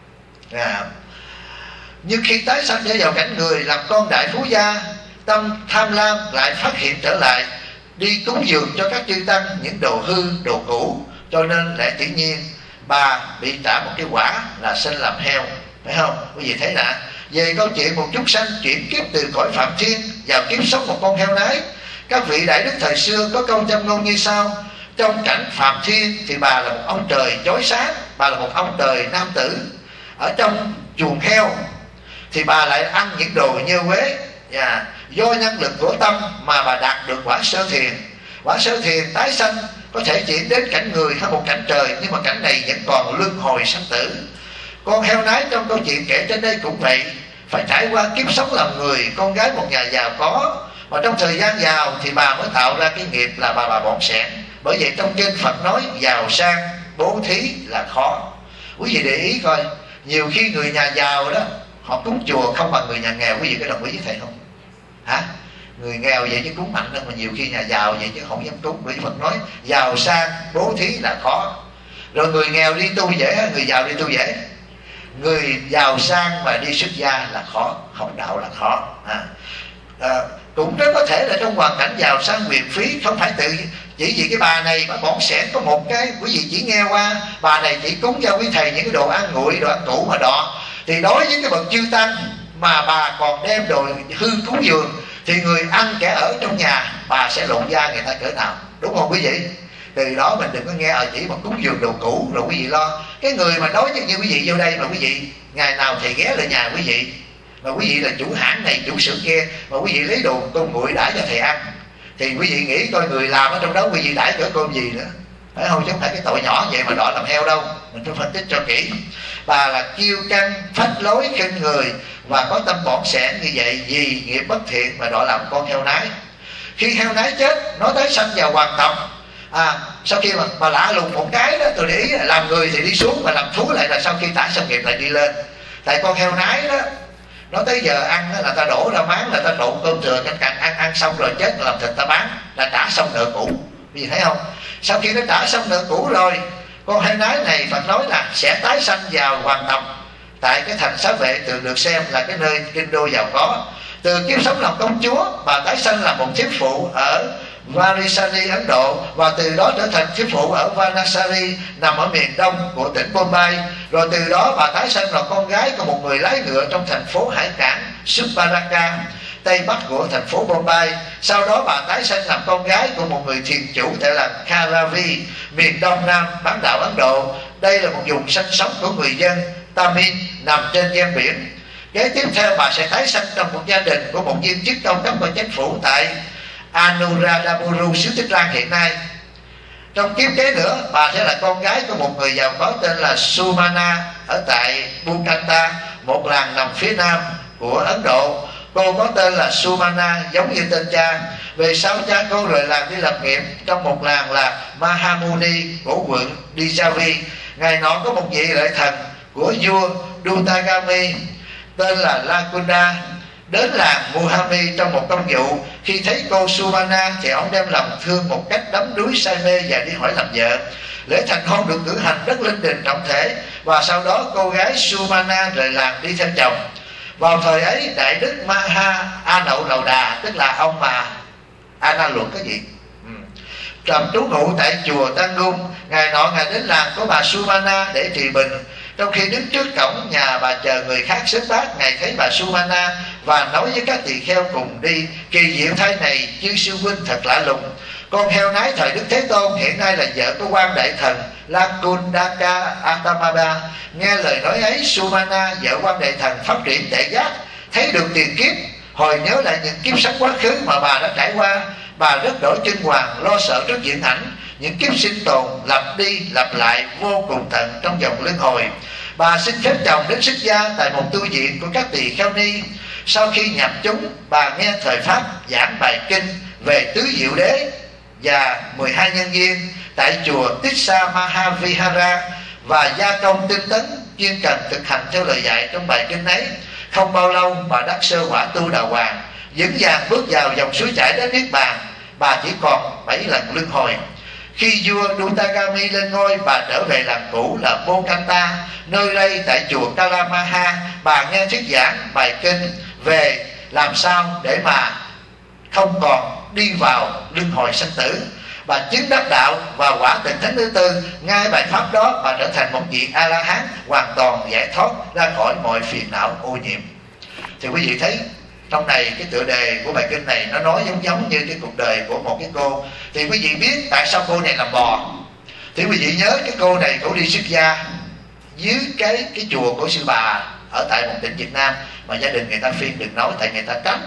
Nhưng khi tái sanh trở vào cảnh người làm con đại phú gia, tâm tham lam lại phát hiện trở lại, đi cúng dường cho các chư tăng những đồ hư, đồ cũ, cho nên lẽ tự nhiên bà bị trả một cái quả là sinh làm heo, phải không? Quý vị thấy là về câu chuyện một chúng sanh chuyển kiếp từ cõi Phạm Thiên vào kiếp sống một con heo nái, các vị đại đức thời xưa có câu châm ngôn như sau: trong cảnh Phạm Thiên thì bà là một ông trời chói sáng, bà là một ông trời nam tử. Ở trong chuồng heo thì bà lại ăn những đồ nhơ quế. Do nhân lực của tâm mà bà đạt được quả sơ thiền. Quả sơ thiền tái sanh có thể chuyển đến cảnh người hay một cảnh trời, nhưng mà cảnh này vẫn còn luân hồi sanh tử. Con heo nái trong câu chuyện kể trên đây cũng vậy, phải trải qua kiếp sống làm người, con gái một nhà giàu có, mà trong thời gian giàu thì bà mới tạo ra cái nghiệp là bà bỏng sẻn. Bởi vậy trong kinh Phật nói giàu sang bố thí là khó. Quý vị để ý coi, nhiều khi người nhà giàu đó họ cúng chùa không bằng người nhà nghèo. Quý vị có đồng ý với thầy không? Người nghèo vậy chứ cúng mạnh hơn, mà nhiều khi nhà giàu vậy chứ không dám cúng. Bởi Phật nói giàu sang bố thí là khó. Rồi người nghèo đi tu dễ hay người giàu đi tu dễ? Người giàu sang mà đi xuất gia là khó, học đạo là khó. Cũng rất có thể là trong hoàn cảnh giàu sang quyền phí, không phải chỉ vì cái bà này bà bỏng sẻn có một cái, quý vị chỉ nghe qua bà này chỉ cúng cho quý thầy những cái đồ ăn nguội, đồ ăn cũ mà đọ, thì đối với cái bậc chư tăng mà bà còn đem đồ hư cúng dường thì người ăn kẻ ở trong nhà bà sẽ lộn da người ta cỡ nào, đúng không quý vị? Từ đó mình đừng có nghe chỉ mà cúng dường đồ cũ rồi quý vị lo. Cái người mà nói như quý vị vô đây mà quý vị ngày nào thầy ghé lại nhà quý vị, mà quý vị là chủ hãng này chủ xưởng kia, mà quý vị lấy đồ cơm nguội đãi cho thầy ăn, thì quý vị nghĩ coi người làm ở trong đó quý vị đãi cỡ cơm gì nữa, phải không? Chứ không phải cái tội nhỏ vậy mà đọ làm heo đâu. Mình phải phân tích cho kỹ. Bà là kiêu căng, phách lối, khinh người và có tâm bỏng sẻn như vậy vì nghiệp bất thiện mà đọ làm con heo nái. Khi heo nái chết nó tái sanh vào hoàng tộc. Sau khi mà lạ lùng một cái đó, tôi để ý là làm người thì đi xuống mà làm thú lại là sau khi tái xong nghiệp lại đi lên. Tại con heo nái đó nó tới giờ ăn là ta đổ ra máng, là ta trộn cơm thừa canh cặn, ăn xong rồi chết làm thịt ta bán, là trả xong nợ cũ. Vì thấy không? Sau khi nó trả xong nợ cũ rồi, con heo nái này Phật nói là sẽ tái sanh vào hoàng tộc tại cái thành Xá Vệ, thường được xem là cái nơi kinh đô giàu có. Từ kiếp sống làm công chúa, bà tái sanh là một thiếp phụ ở Varisari, Ấn Độ, và từ đó trở thành thiếp phụ ở Vanasari nằm ở miền đông của tỉnh Bombay. Rồi từ đó bà tái sanh là con gái của một người lái ngựa trong thành phố hải cảng Subbaraka, tây bắc của thành phố Bombay. Sau đó bà tái sanh làm con gái của một người thiền chủ tại làng Karavi, miền đông nam bán đảo Ấn Độ. Đây là một vùng sinh sống của người dân Tamil nằm trên ven biển. Kế tiếp theo bà sẽ tái sanh trong một gia đình của một viên chức cao cấp của chính phủ tại Anuradhapura, xứ Tích Lan hiện nay. Trong kiếp kế nữa, bà sẽ là con gái của một người giàu có tên là Sumana ở tại Bukanta, một làng nằm phía nam của Ấn Độ. Cô có tên là Sumana giống như tên cha. Về sau cha cô rời làng đi lập nghiệp trong một làng là Mahamuni của quận Dijavi. Ngày nọ có một vị lợi thần của vua Dutagami tên là Lakunda đến làng Muhami trong một công vụ. Khi thấy cô Sumana thì ông đem lòng thương một cách đắm đuối say mê và đi hỏi làm vợ. Lễ thành hôn được cử hành rất linh đình trọng thể, và sau đó cô gái Sumana rời làng đi theo chồng. Vào thời ấy, Đại Đức Maha A Nậu Lầu Đà, tức là ông mà Ana Luận cái gì, trầm trú ngụ tại chùa Tăng Gung. Ngày nọ ngài đến làng của bà Sumana để trị bệnh. Trong khi đứng trước cổng nhà bà chờ người khác xếp bát, ngài thấy bà Sumana và nói với các tỳ kheo cùng đi: kỳ diệu thay này chư sư huynh thật lạ lùng. Con heo nái thời Đức Thế Tôn hiện nay là vợ của quan đại thần Lakundaka Atamada. Nghe lời nói ấy, Sumana vợ quan đại thần phát triển tuệ giác, thấy được tiền kiếp, hồi nhớ lại những kiếp sống quá khứ mà bà đã trải qua. Bà rất đổi chân hoàng, lo sợ trước diễn ảnh những kiếp sinh tồn lặp đi lặp lại vô cùng tận trong dòng luân hồi. Bà xin phép chồng đến xuất gia tại một tu viện của các tỳ kheo ni. Sau khi nhập chúng, bà nghe thời pháp giảng bài kinh về tứ diệu đế và 12 nhân duyên tại chùa Tissa Mahavihara, và gia công tinh tấn chuyên cần thực hành theo lời dạy trong bài kinh ấy. Không bao lâu bà đắc sơ quả tu đà hoàng, vững vàng bước vào dòng suối chảy đến niết bàn. Bà chỉ còn 7 lần luân hồi. Khi vua Dutagami lên ngôi, bà trở về làng cũ là Bokanta. Nơi đây tại chùa Kalamaha, bà nghe thuyết giảng bài kinh về làm sao để mà không còn đi vào luân hồi sanh tử. Bà chứng đắc đạo và quả tịnh thánh thứ tư. Ngay bài pháp đó bà trở thành một vị A La Hán, hoàn toàn giải thoát ra khỏi mọi phiền não ô nhiễm. Thì quý vị thấy trong này cái tựa đề của bài kinh này nó nói giống như cái cuộc đời của một cái cô. Thì quý vị biết tại sao cô này làm bò. Thì quý vị nhớ cái cô này cổ đi xuất gia dưới cái chùa của sư bà ở tại một tỉnh Việt Nam, mà gia đình người ta khuyên đừng nói tại người ta tránh.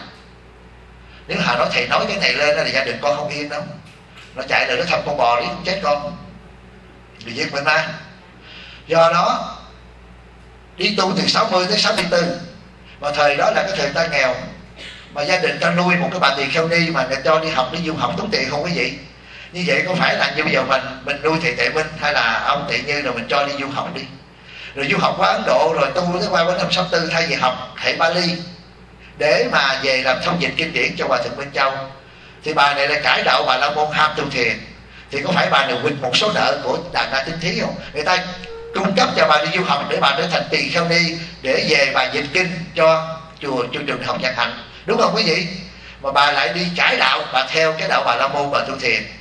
Nếu Hà nói thầy nói cái này lên là gia đình con không yên đâu, nó chạy lại nó thăm con bò đi cũng chết con, bị giết mình ma. Do đó đi tu từ 60 tới 64, mà thời đó là cái thời ta nghèo, mà gia đình ta nuôi một cái bà tỳ kheo ni mà người cho đi học, đi du học tốn tiền không quý vị? Như vậy có phải là như bây giờ mình nuôi thầy Tệ Minh hay là ông Tệ Như rồi mình cho đi du học đi, rồi du học qua Ấn Độ rồi tu tới qua năm 64 thay vì học hệ Bali để mà về làm thông dịch kinh điển cho Hòa Thượng Minh Châu, thì bà này lại cải đạo Bà La Môn ham tu thiền. Thì có phải bà này quỵt một số nợ của Đàn Na Tinh Thí không? Người ta cung cấp cho bà đi du học để bà trở thành tỳ kheo ni để về bà dịch kinh cho trường học Nhật Hạnh, đúng không quý vị? Mà bà lại đi cải đạo, bà theo cái đạo Bà La Môn bà tu thiền.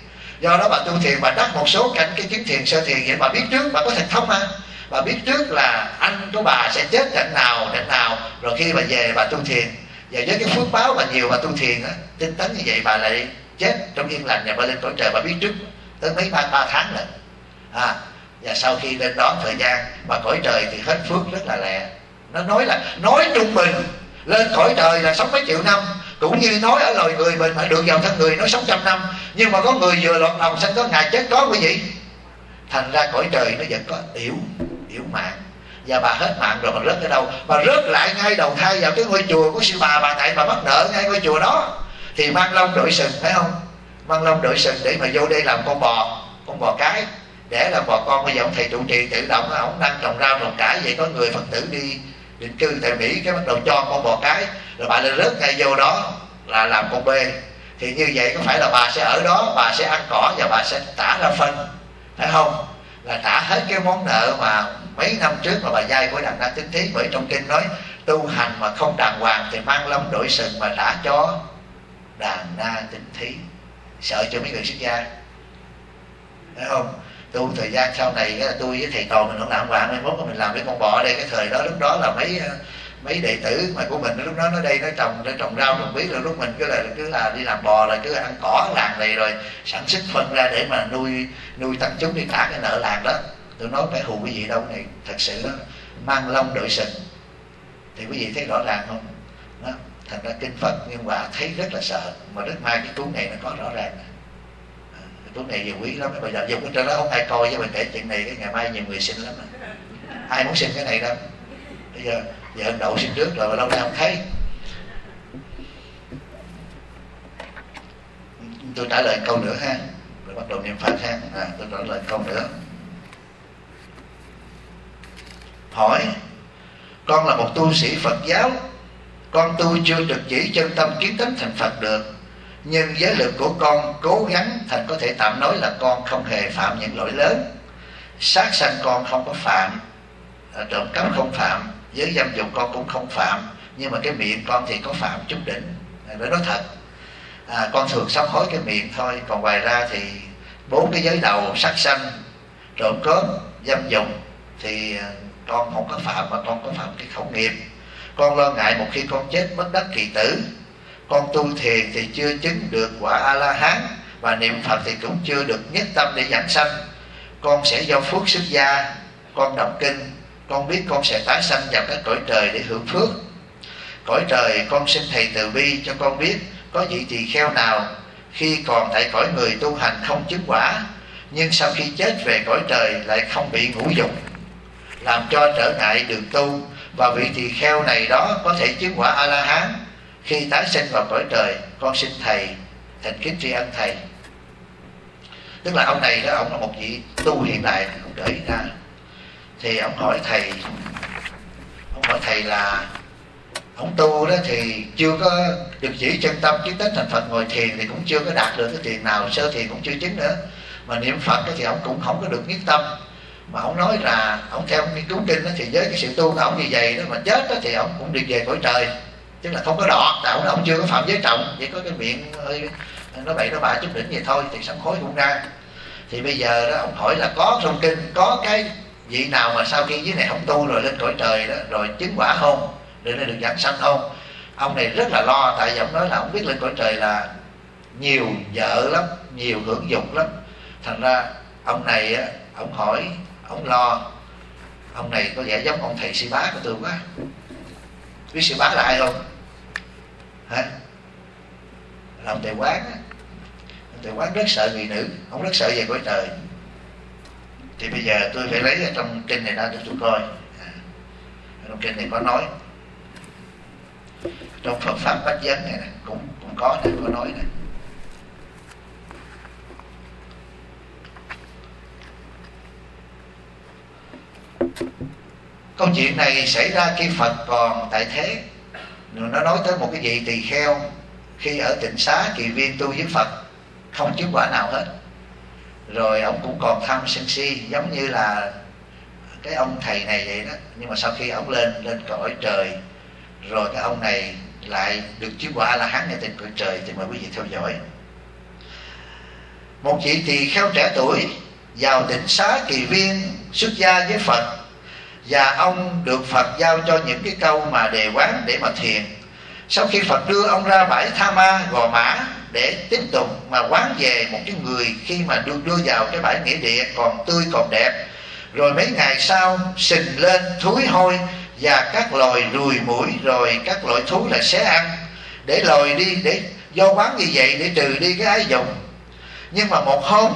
Do đó bà tu thiền, bà đắc một số cảnh cái chứng thiền sơ thiền, vậy bà biết trước, bà có thần thông mà, bà biết trước là anh của bà sẽ chết trận nào, rồi khi bà về bà tu thiền, và với cái phước báo bà nhiều bà tu thiền á, tinh tấn như vậy bà lại chết trong yên lành và bà lên cõi trời, bà biết trước tới mấy ba tháng rồi. Và sau khi lên đó thời gian bà cõi trời thì hết phước rất là lẹ. Nó nói trung bình lên cõi trời là sống mấy triệu năm, cũng như nói ở loài người mình mà được vào thân người nó sống 100 năm, nhưng mà có người vừa lọt lòng sanh có ngày chết có quý vị. Thành ra cõi trời nó vẫn có yểu mạng. Và bà hết mạng rồi bà rớt ở đâu? Bà rớt lại ngay đầu thai vào cái ngôi chùa của sư bà tại bà mắc nợ ngay ngôi chùa đó. Thì mang lông đội sừng, phải không? Mang lông đội sừng để mà vô đây làm con bò cái, để làm bò con. Bây giờ ông thầy trụ trì tự động ông đang trồng rau trồng cải, vậy có người Phật tử đi định cư tại Mỹ, cái bắt đầu cho con bò cái, rồi bà lại rớt ngay vô đó là làm con bê. Thì như vậy có phải là bà sẽ ở đó, bà sẽ ăn cỏ và bà sẽ tả ra phân, phải không? Là trả hết cái món nợ mà mấy năm trước mà bà vay của Đàn Na Tín Thí. Bởi trong kinh nói tu hành mà không đàng hoàng thì mang lông đội sừng mà trả cho Đàn Na Tín Thí. Sợ cho mấy người xuất gia, phải không? Tu thời gian sau này tôi với thầy trò mình không làm hoàng, mai mốt mình làm cái con bò đây. Cái thời đó lúc đó là mấy đệ tử mà của mình lúc đó nó đây nó trồng rau trồng bí, rồi lúc mình cứ là đi làm bò, là cứ ăn cỏ làng này, rồi sản xuất phân ra để mà nuôi tăng chúng đi trả cái nợ làng đó. Tôi nói phải hù quý vị đâu, này thật sự đó, mang lông đội sừng. Thì quý vị thấy rõ ràng không đó? Thành ra kinh Phật nhưng mà thấy rất là sợ. Mà rất may cái cuốn này nó có rõ ràng. Cuốn này nhiều quý lắm. Bây giờ dùng trên đó không ai coi, với mình kể chuyện này cái ngày mai nhiều người xin lắm. Ai muốn xin cái này đâu. Bây giờ ấn Độ xin trước rồi lâu nay không thấy. Tôi trả lời câu nữa ha, rồi bắt đầu niệm Phật ha. Tôi trả lời câu nữa. Hỏi: con là một tu sĩ Phật giáo, con tu chưa được chỉ chân tâm kiến tánh thành Phật được, nhưng giới lực của con cố gắng thành có thể tạm nói là con không hề phạm những lỗi lớn. Sát sanh con không có phạm, trộm cắp không phạm, giới dâm dục con cũng không phạm, nhưng mà cái miệng con thì có phạm chút đỉnh. Để nói thật, con thường sám hối cái miệng thôi, còn ngoài ra thì 4 cái giới đầu: sát sanh, trộm cướp, dâm dục thì con không có phạm, mà con có phạm cái khẩu nghiệp. Con lo ngại một khi con chết mất đắc kỳ tử. Con tu thiền thì chưa chứng được quả A-la-hán, và niệm Phật thì cũng chưa được nhất tâm để giảng sanh. Con sẽ do phước xuất gia, con đọc kinh, con biết con sẽ tái sanh vào các cõi trời để hưởng phước. Cõi trời con xin thầy từ bi cho con biết có vị tỳ kheo nào khi còn tại cõi người tu hành không chứng quả, nhưng sau khi chết về cõi trời lại không bị ngũ dục làm cho trở ngại đường tu, và vị tỳ kheo này đó có thể chứng quả A-la-hán khi tái sinh vào cõi trời. Con xin thầy thành kính tri ân thầy. Tức là ông này đó, ông là một vị tu hiện đại, ông gửi ra. Thì ông hỏi thầy là ông tu đó thì chưa có được chỉ chân tâm kiến tánh thành Phật, ngồi thiền thì cũng chưa có đạt được cái thiền nào, sơ thiền cũng chưa chứng nữa, mà niệm Phật thì ông cũng không có được nhất tâm. Mà ông nói là ông theo nghiên cứu kinh đó, thì với cái sự tu của ông như vậy đó, mà chết đó thì ông cũng được về cõi trời, chứ là không có đọt. Đạo ông chưa có phạm giới trọng, chỉ có cái miệng hơi nói bậy nói bạ chút đỉnh vậy thôi, thì sám hối cũng ra. Thì bây giờ đó ông hỏi là có trong kinh có cái vị nào mà sau khi dưới này không tu rồi lên cõi trời đó rồi chứng quả không, để được giảng sanh không? Ông này rất là lo, tại vì ông nói là ông biết lên cõi trời là nhiều vợ lắm, nhiều hưởng dục lắm. Thành ra ông này ông hỏi, ông lo. Ông này có vẻ giống ông thầy Sư Bá của tôi quá. Biết Sư Bá là ai không? Hả? Là ông Tề Quán á. Ông Tề Quán rất sợ người nữ, ông rất sợ về cõi trời. Thì bây giờ tôi phải lấy ở trong kinh này ra để tôi coi. Trong kinh này có nói, trong Phật Pháp Bách Vấn này cũng có này, có nói này. Câu chuyện này xảy ra khi Phật còn tại thế. Nó nói tới một cái vị tỳ kheo khi ở Tịnh Xá Kỳ Viên tu với Phật không chứng quả nào hết. Rồi ông cũng còn tham sân si giống như là cái ông thầy này vậy đó. Nhưng mà sau khi ông lên cõi trời rồi cái ông này lại được chứng quả A-la-hán ngay trên cõi trời. Thì mời quý vị theo dõi. một vị tỳ kheo trẻ tuổi vào tịnh xá Kỳ Viên xuất gia với Phật, và ông được Phật giao cho những cái câu mà đề quán để mà thiền. Sau khi Phật đưa ông ra bãi Tha Ma Gò Mã để tiếp tục mà quán về một cái người khi mà được đưa vào cái bãi nghĩa địa còn tươi còn đẹp, rồi mấy ngày sau sình lên thúi hôi và các loài ruồi muỗi rồi các loại thú lại xé ăn, để lòi đi, để do quán như vậy để trừ đi cái ái dục. Nhưng mà một hôm,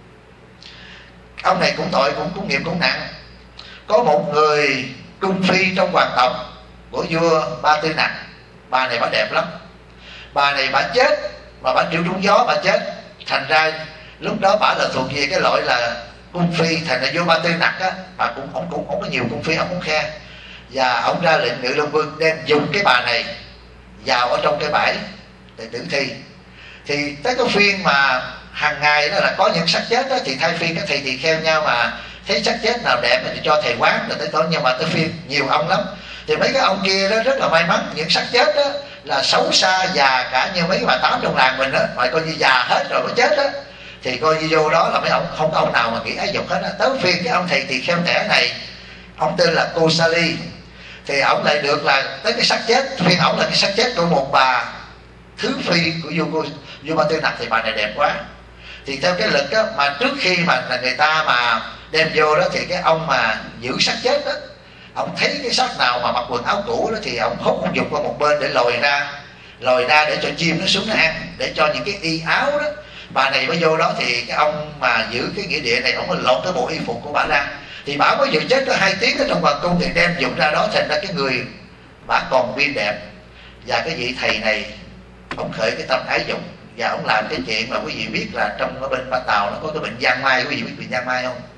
ông này cũng tội, cũng nghiệp cũng nặng. Có một người cung phi trong hoàng tộc của vua Ba Tư Nặc. Bà này bà đẹp lắm. Bà này bà chết, mà bà chịu trúng gió bà chết. Thành ra lúc đó bà là thuộc về cái loại là cung phi. Thành ra vua Ba Tư Nặc á, bà cũng có nhiều cung phi, ông cũng khen. Và ông ra lệnh Ngự Long Vương đem dùng cái bà này vào ở trong cái bãi để tử thi. Thì tới cái phiên mà hàng ngày đó là có những xác chết đó, thì thay phiên các thầy tỳ kheo nhau mà thấy xác chết nào đẹp thì cho thầy quán rồi tới tối. Nhưng mà tới phiên nhiều ông lắm, thì mấy cái ông kia đó rất là may mắn. Những xác chết đó là xấu xa, già cả như mấy bà tám trong làng mình đó, mà coi như già hết rồi mới chết đó, thì coi như vô đó là mấy ông không có ông nào mà nghĩ ái dục hết đó. Tới phiên cái ông thầy tỳ kheo trẻ này, ông tên là Cô Sa Ly, thì ông lại được là tới cái xác chết, phiên ông là cái xác chết của một bà thứ phi của vua Ba Tư Nặc. Thì bà này đẹp quá. Thì theo cái lịch đó, mà trước khi mà người ta mà đem vô đó, thì cái ông mà giữ xác chết đó, ông thấy cái xác nào mà mặc quần áo cũ đó, thì ông hút ông dục qua một bên để lòi ra để cho chim nó xuống nó ăn, để cho những cái y áo đó. Bà này mới vô đó, thì cái ông mà giữ cái nghĩa địa này, ông mới lột cái bộ y phục của bà ra. Thì bà mới vừa chết có 2 tiếng ở trong hoàng cung, thì đem dụng ra đó, thành ra cái người bà còn nguyên đẹp. Và cái vị thầy này, ông khởi cái tâm ái dục, và ông làm cái chuyện mà quý vị biết là trong ở bên Ba Tàu nó có cái bệnh giang mai. Quý vị biết bệnh giang mai không?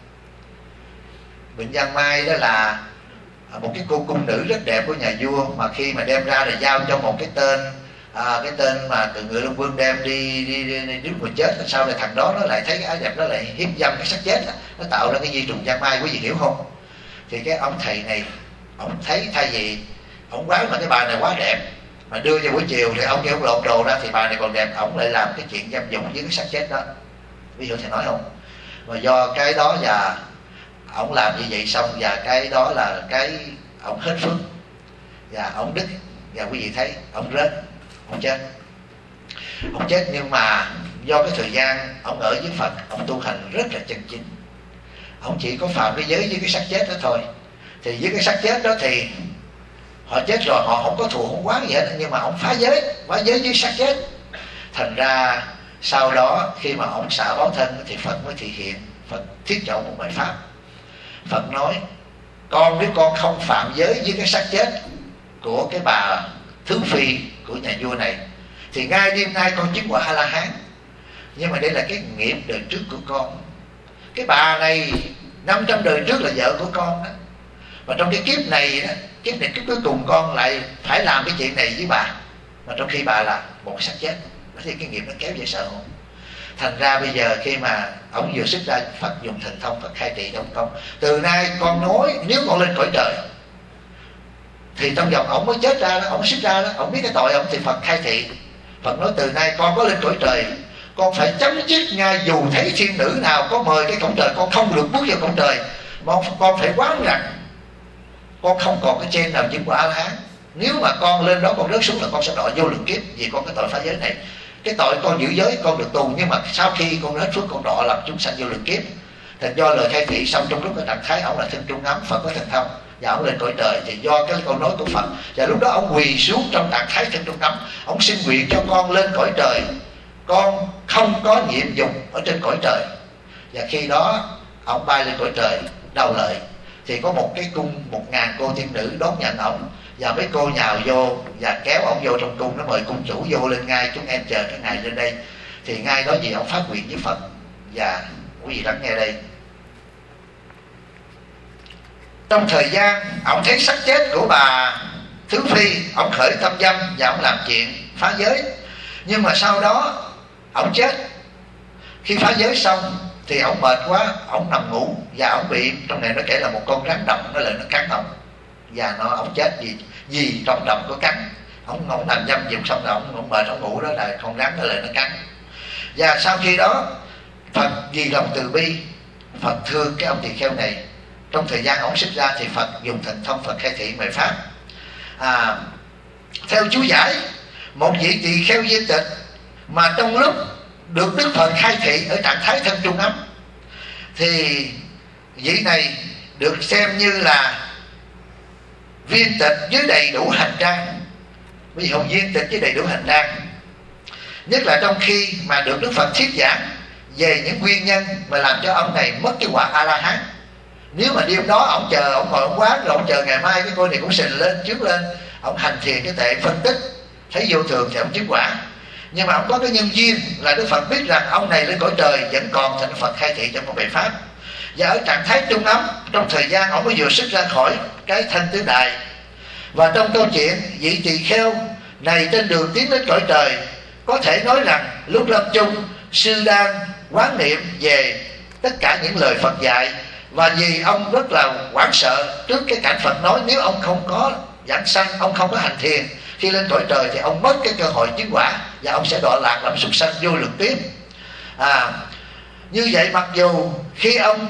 Bệnh giang mai đó là một cái cô cung nữ rất đẹp của nhà vua, mà khi mà đem ra là giao cho một cái tên mà từ Ngự Long Vương đem đi đến người chết. Sau này thằng đó nó lại thấy cái ái đẹp đó lại hiếp dâm cái xác chết đó, nó tạo ra cái di trùng giang mai. Quý vị hiểu không? Thì cái ông thầy này, ông thấy thay vì ông quán mà cái bà này quá đẹp mà đưa cho buổi chiều, thì ông kêu ông lột đồ ra thì bà này còn đẹp, ông lại làm cái chuyện dâm dục với cái xác chết đó. Ví dụ thầy nói không? Và do cái đó và ông làm như vậy xong, và cái đó là cái ông hết phước và ông đứt. Và quý vị thấy ông rớt, ông chết. Nhưng mà do cái thời gian ông ở với Phật, ông tu hành rất là chân chính. Ông chỉ có phạm cái giới với cái xác chết đó thôi. Thì với cái xác chết đó thì họ chết rồi, họ không có thù không quán gì hết, nhưng mà ông phá giới với xác chết. Thành ra sau đó khi mà ông xả báo thân thì Phật mới thị hiện, Phật thuyết cho ông một bài pháp. Phật nói: nếu con không phạm giới với cái xác chết của cái bà thứ phi của nhà vua này, thì ngay đêm nay con chứng quả A-la-hán. Nhưng mà đây là cái nghiệp đời trước của con. Cái bà này 500 đời trước là vợ của con đó, và trong cái kiếp này đó, kiếp cuối cùng con lại phải làm cái chuyện này với bà, mà trong khi bà là một xác chết. Thì cái nghiệp nó kéo về sợ hồn. Thành ra bây giờ khi mà ông vừa xuất ra, Phật dùng thần thông, Phật khai trị trong công: từ nay con nói nếu con lên cõi trời, thì trong vòng ông mới chết ra đó, ông xuất ra đó, ông biết cái tội ông, thì Phật khai thị. Phật nói từ nay con có lên cõi trời, con phải chấm dứt ngay, dù thấy thiên nữ nào có mời cái cổng trời, con không được bước vào cổng trời, mà con phải quán rằng con không còn cái trên nào chứng quả A-la-hán. Nếu mà con lên đó con rớt xuống là con sẽ đọa vô lượng kiếp, vì con cái tội phá giới này. Cái tội con giữ giới con được tù, nhưng mà sau khi con hết phước con đọa làm chúng sanh vô lượng kiếp. Thành do lời khai thị xong, trong lúc cái trạng thái ông là thân trung ấm, Phật có thần thông và ông lên cõi trời, thì do cái câu nói của Phật. Và lúc đó ông quỳ xuống trong trạng thái thân trung ấm, ông xin nguyện cho con lên cõi trời, con không có nhiệm dục ở trên cõi trời. Và khi đó ông bay lên cõi trời Đau Lợi, thì có một cái cung 1000 cô thiên nữ đón nhận ông, và mấy cô nhào vô và kéo ông vô trong cung, nó mời cung chủ vô lên ngay, chúng em chờ cái ngày lên đây. Thì ngay đó gì ông phát nguyện với Phật, và quý vị lắng nghe đây. Trong thời gian ông thấy xác chết của bà thứ phi, ông khởi tâm dâm và ông làm chuyện phá giới. Nhưng mà sau đó ông chết. Khi phá giới xong thì ông mệt quá, ông nằm ngủ, và ông bị, trong này nó kể là một con rắn độc nó lại nó cắn ông, và ông chết vì trong độc có cắn. Ông làm dâm dục xong rồi ông mệt, ông ngủ đó, là con rắn nó lại nó cắn. Và sau khi đó Phật vì lòng từ bi, Phật thương cái ông tỳ kheo này. Trong thời gian ông xuất ra thì Phật dùng thần thông Phật khai thị mười pháp. Theo chú giải, một vị tỳ kheo viên tịch mà trong lúc được Đức Phật khai thị ở trạng thái thân trung ấm, thì vị này được xem như là viên tịch với đầy đủ hành trang. Ví dụ viên tịch với đầy đủ hành trang, nhất là trong khi mà được Đức Phật thuyết giảng về những nguyên nhân mà làm cho ông này mất cái quả A-la-hán. Nếu mà đêm đó ông chờ, ông ngồi ông quán rồi ông chờ ngày mai cái cô này cũng sình lên trước lên, ông hành thiền cái tệ phân tích thấy vô thường thì ông chứng quả. Nhưng mà ông có cái nhân duyên là Đức Phật biết rằng ông này lên cõi trời vẫn còn, thành Phật khai thị trong một bài pháp. Và ở trạng thái trung ấm, trong thời gian ông mới vừa xuất ra khỏi cái thân tứ đại. Và trong câu chuyện vị tỳ kheo này trên đường tiến đến cõi trời, có thể nói rằng lúc lâm chung sư đang quán niệm về tất cả những lời Phật dạy. Và vì ông rất là hoảng sợ trước cái cảnh Phật nói nếu ông không có giảng sanh, ông không có hành thiền, khi lên cõi trời thì ông mất cái cơ hội chứng quả và ông sẽ đọa lạc làm súc sanh vô lượng kiếp. Như vậy mặc dù khi ông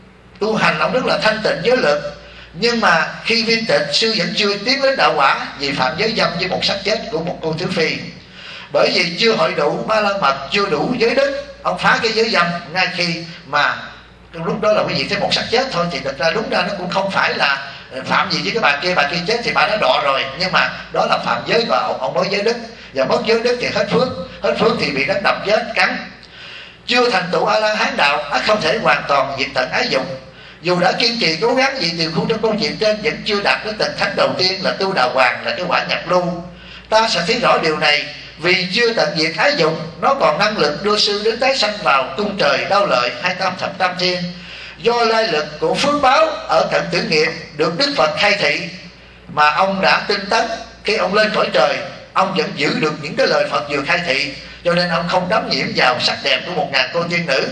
tu hành ông rất là thanh tịnh giới lực, nhưng mà khi viên tịch sư vẫn chưa tiến đến đạo quả vì phạm giới dâm với một xác chết của một cô thiếu phi. Bởi vì chưa hội đủ ba la mật, chưa đủ giới đức, ông phá cái giới dâm ngay khi mà lúc đó là quý vị thấy một xác chết thôi, thì thực ra đúng ra nó cũng không phải là phạm gì với cái bà kia chết thì bà đã đọa rồi, nhưng mà đó là phạm giới của ông mới giới đức, và mất giới đức thì hết phước thì bị đánh đập chết cắn. Chưa thành tựu A La Hán đạo không thể hoàn toàn diệt tận ái dục. Dù đã kiên trì cố gắng gì từ khu trong câu chuyện trên, vẫn chưa đạt đến tầng thánh đầu tiên là tu đà hoàng, là cái quả nhập lưu. Ta sẽ thấy rõ điều này vì chưa tận diệt ái dục, nó còn năng lực đưa sư đến tái sanh vào cung trời đau lợi 28 thập tam thiên. Do lai lực của phước báo ở cận tử nghiệp được Đức Phật khai thị mà ông đã tinh tấn, khi ông lên cõi trời ông vẫn giữ được những cái lời Phật vừa khai thị, cho nên ông không đắm nhiễm vào sắc đẹp của 1000 cô tiên nữ.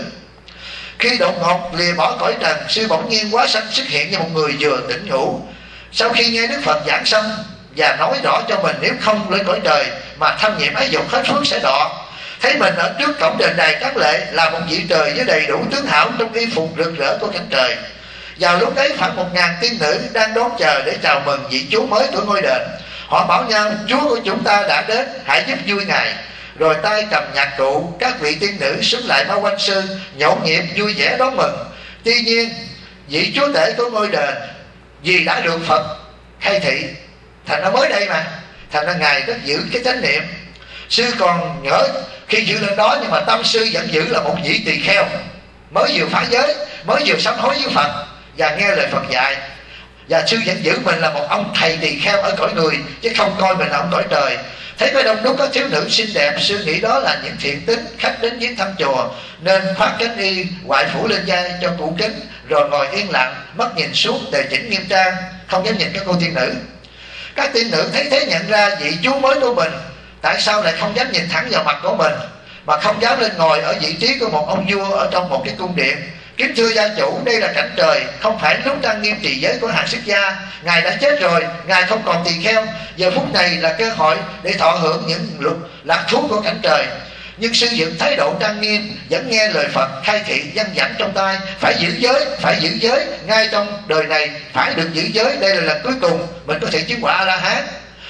Khi đột ngột lìa bỏ cõi trần, sư bỗng nhiên hóa sanh xuất hiện như một người vừa tỉnh ngủ. Sau khi nghe Đức Phật giảng xong và nói rõ cho mình nếu không lên cõi trời mà tham nhiễm ái dục hết phước sẽ đọa, thấy mình ở trước cổng đền đài tráng lệ là một vị trời với đầy đủ tướng hảo trong y phục rực rỡ của cảnh trời. Vào lúc ấy khoảng 1000 tiên nữ đang đón chờ để chào mừng vị chúa mới của ngôi đền. Họ bảo nhau: Chúa của chúng ta đã đến, hãy giúp vui ngài. Rồi tay cầm nhạc cụ, các vị tiên nữ xúm lại bao quanh sư, nhộn nhịp vui vẻ đón mừng. Tuy nhiên vị chúa tể của ngôi đền vì đã được Phật khai thị, thành ra mới đây mà, thành ra ngài rất giữ cái chánh niệm. Sư còn nhớ khi giữ lên đó, nhưng mà tâm sư vẫn giữ là một vị tỳ kheo mới vừa phá giới, mới vừa sám hối với Phật và nghe lời Phật dạy. Và sư vẫn giữ mình là một ông thầy tỳ kheo ở cõi người, chứ không coi mình là ông cõi trời. Thấy có đông đúc các thiếu nữ xinh đẹp, sư nghĩ đó là những thiện tín khách đến viếng thăm chùa, nên khoác cánh y ngoại phủ lên vai cho cụ kính, rồi ngồi yên lặng, mắt nhìn xuống tề chỉnh nghiêm trang, không dám nhìn các cô tiên nữ. Các tiên nữ thấy thế nhận ra vị chúa mới của mình tại sao lại không dám nhìn thẳng vào mặt của mình, mà không dám lên ngồi ở vị trí của một ông vua ở trong một cái cung điện. Kính thưa gia chủ, đây là cảnh trời, không phải lúc trang nghiêm trì giới của hàng xuất gia. Ngài đã chết rồi, ngài không còn tỳ kheo. Giờ phút này là cơ hội để thọ hưởng những lạc thú của cảnh trời. Nhưng sư dựng thái độ trang nghiêm, vẫn nghe lời Phật khai thị văn vẳng trong tay: phải giữ giới, phải giữ giới, ngay trong đời này phải được giữ giới. Đây là lần cuối cùng mình có thể chứng quả A-la-hán.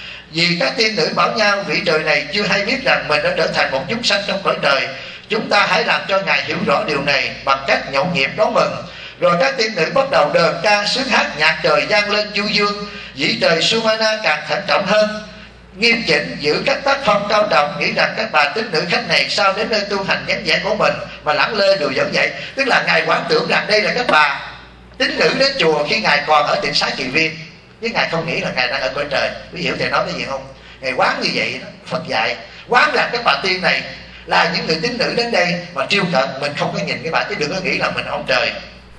Vì các tiên nữ bảo nhau vị trời này chưa hay biết rằng mình đã trở thành một chúng sanh trong cõi trời. Chúng ta hãy làm cho ngài hiểu rõ điều này bằng cách nhộn nhịp đón mừng. Rồi các tiên nữ bắt đầu đờn ca sướng hát, nhạc trời vang lên du dương. Vị trời Sumana càng thận trọng hơn, nghiêm chỉnh giữ các tác phong cao trọng, nghĩ rằng các bà tín nữ khách này sao đến nơi tu hành vắng vẻ của mình mà lẳng lơ đùa giỡn vậy. Tức là ngài quán tưởng rằng đây là các bà tín nữ đến chùa khi ngài còn ở tịnh xá Kỳ Viên, chứ ngài không nghĩ là ngài đang ở cõi trời. Quý hiểu thầy nói cái gì không? Ngài quán như vậy đó, Phật dạy quán rằng các bà tiên này là những người tín nữ đến đây mà triêu cận mình, không có nhìn cái bà, chứ đừng có nghĩ là mình ông trời.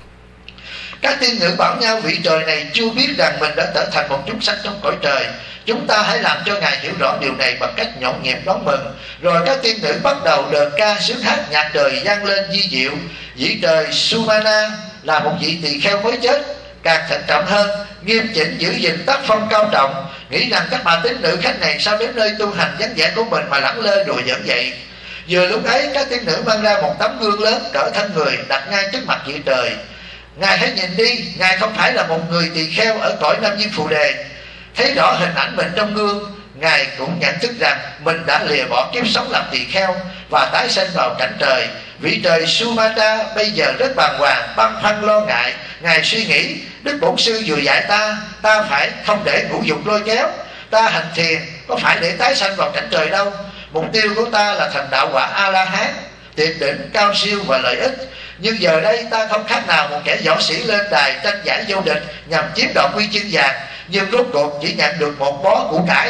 Các tiên nữ bảo nhau vị trời này chưa biết rằng mình đã trở thành một chúng sanh trong cõi trời. Chúng ta hãy làm cho ngài hiểu rõ điều này bằng cách nhộn nhịp đón mừng. Rồi các tiên nữ bắt đầu đờn ca sướng hát, nhạc trời vang lên di diệu. Vị trời Sumana là một vị tỳ kheo mới chết, càng thận trọng hơn, nghiêm chỉnh giữ gìn tác phong cao trọng, nghĩ rằng các bà tín nữ khách này sao đến nơi tu hành vắng vẻ của mình mà lẳng lơ đùa giỡn vậy. Vừa lúc ấy các tiên nữ mang ra một tấm gương lớn cỡ thân người, đặt ngay trước mặt vị trời. Ngài hãy nhìn đi, Ngài không phải là một người tỳ kheo ở cõi Nam Diêm Phù Đề. Thấy rõ hình ảnh mình trong gương, Ngài cũng nhận thức rằng mình đã lìa bỏ kiếp sống làm tỳ kheo và tái sinh vào cảnh trời. Vị trời Sumatra bây giờ rất bàng hoàng, băn khoăn lo ngại. Ngài suy nghĩ, Đức Bổn Sư vừa dạy ta phải không để ngũ dục lôi kéo. Ta hành thiền có phải để tái sanh vào cảnh trời đâu. Mục tiêu của ta là thành đạo quả A-la-hán, tuyệt đỉnh, cao siêu và lợi ích. Nhưng giờ đây ta không khác nào một kẻ võ sĩ lên đài tranh giải vô địch nhằm chiếm đoạt huy chương vàng, nhưng rốt cuộc chỉ nhận được một bó củ cải.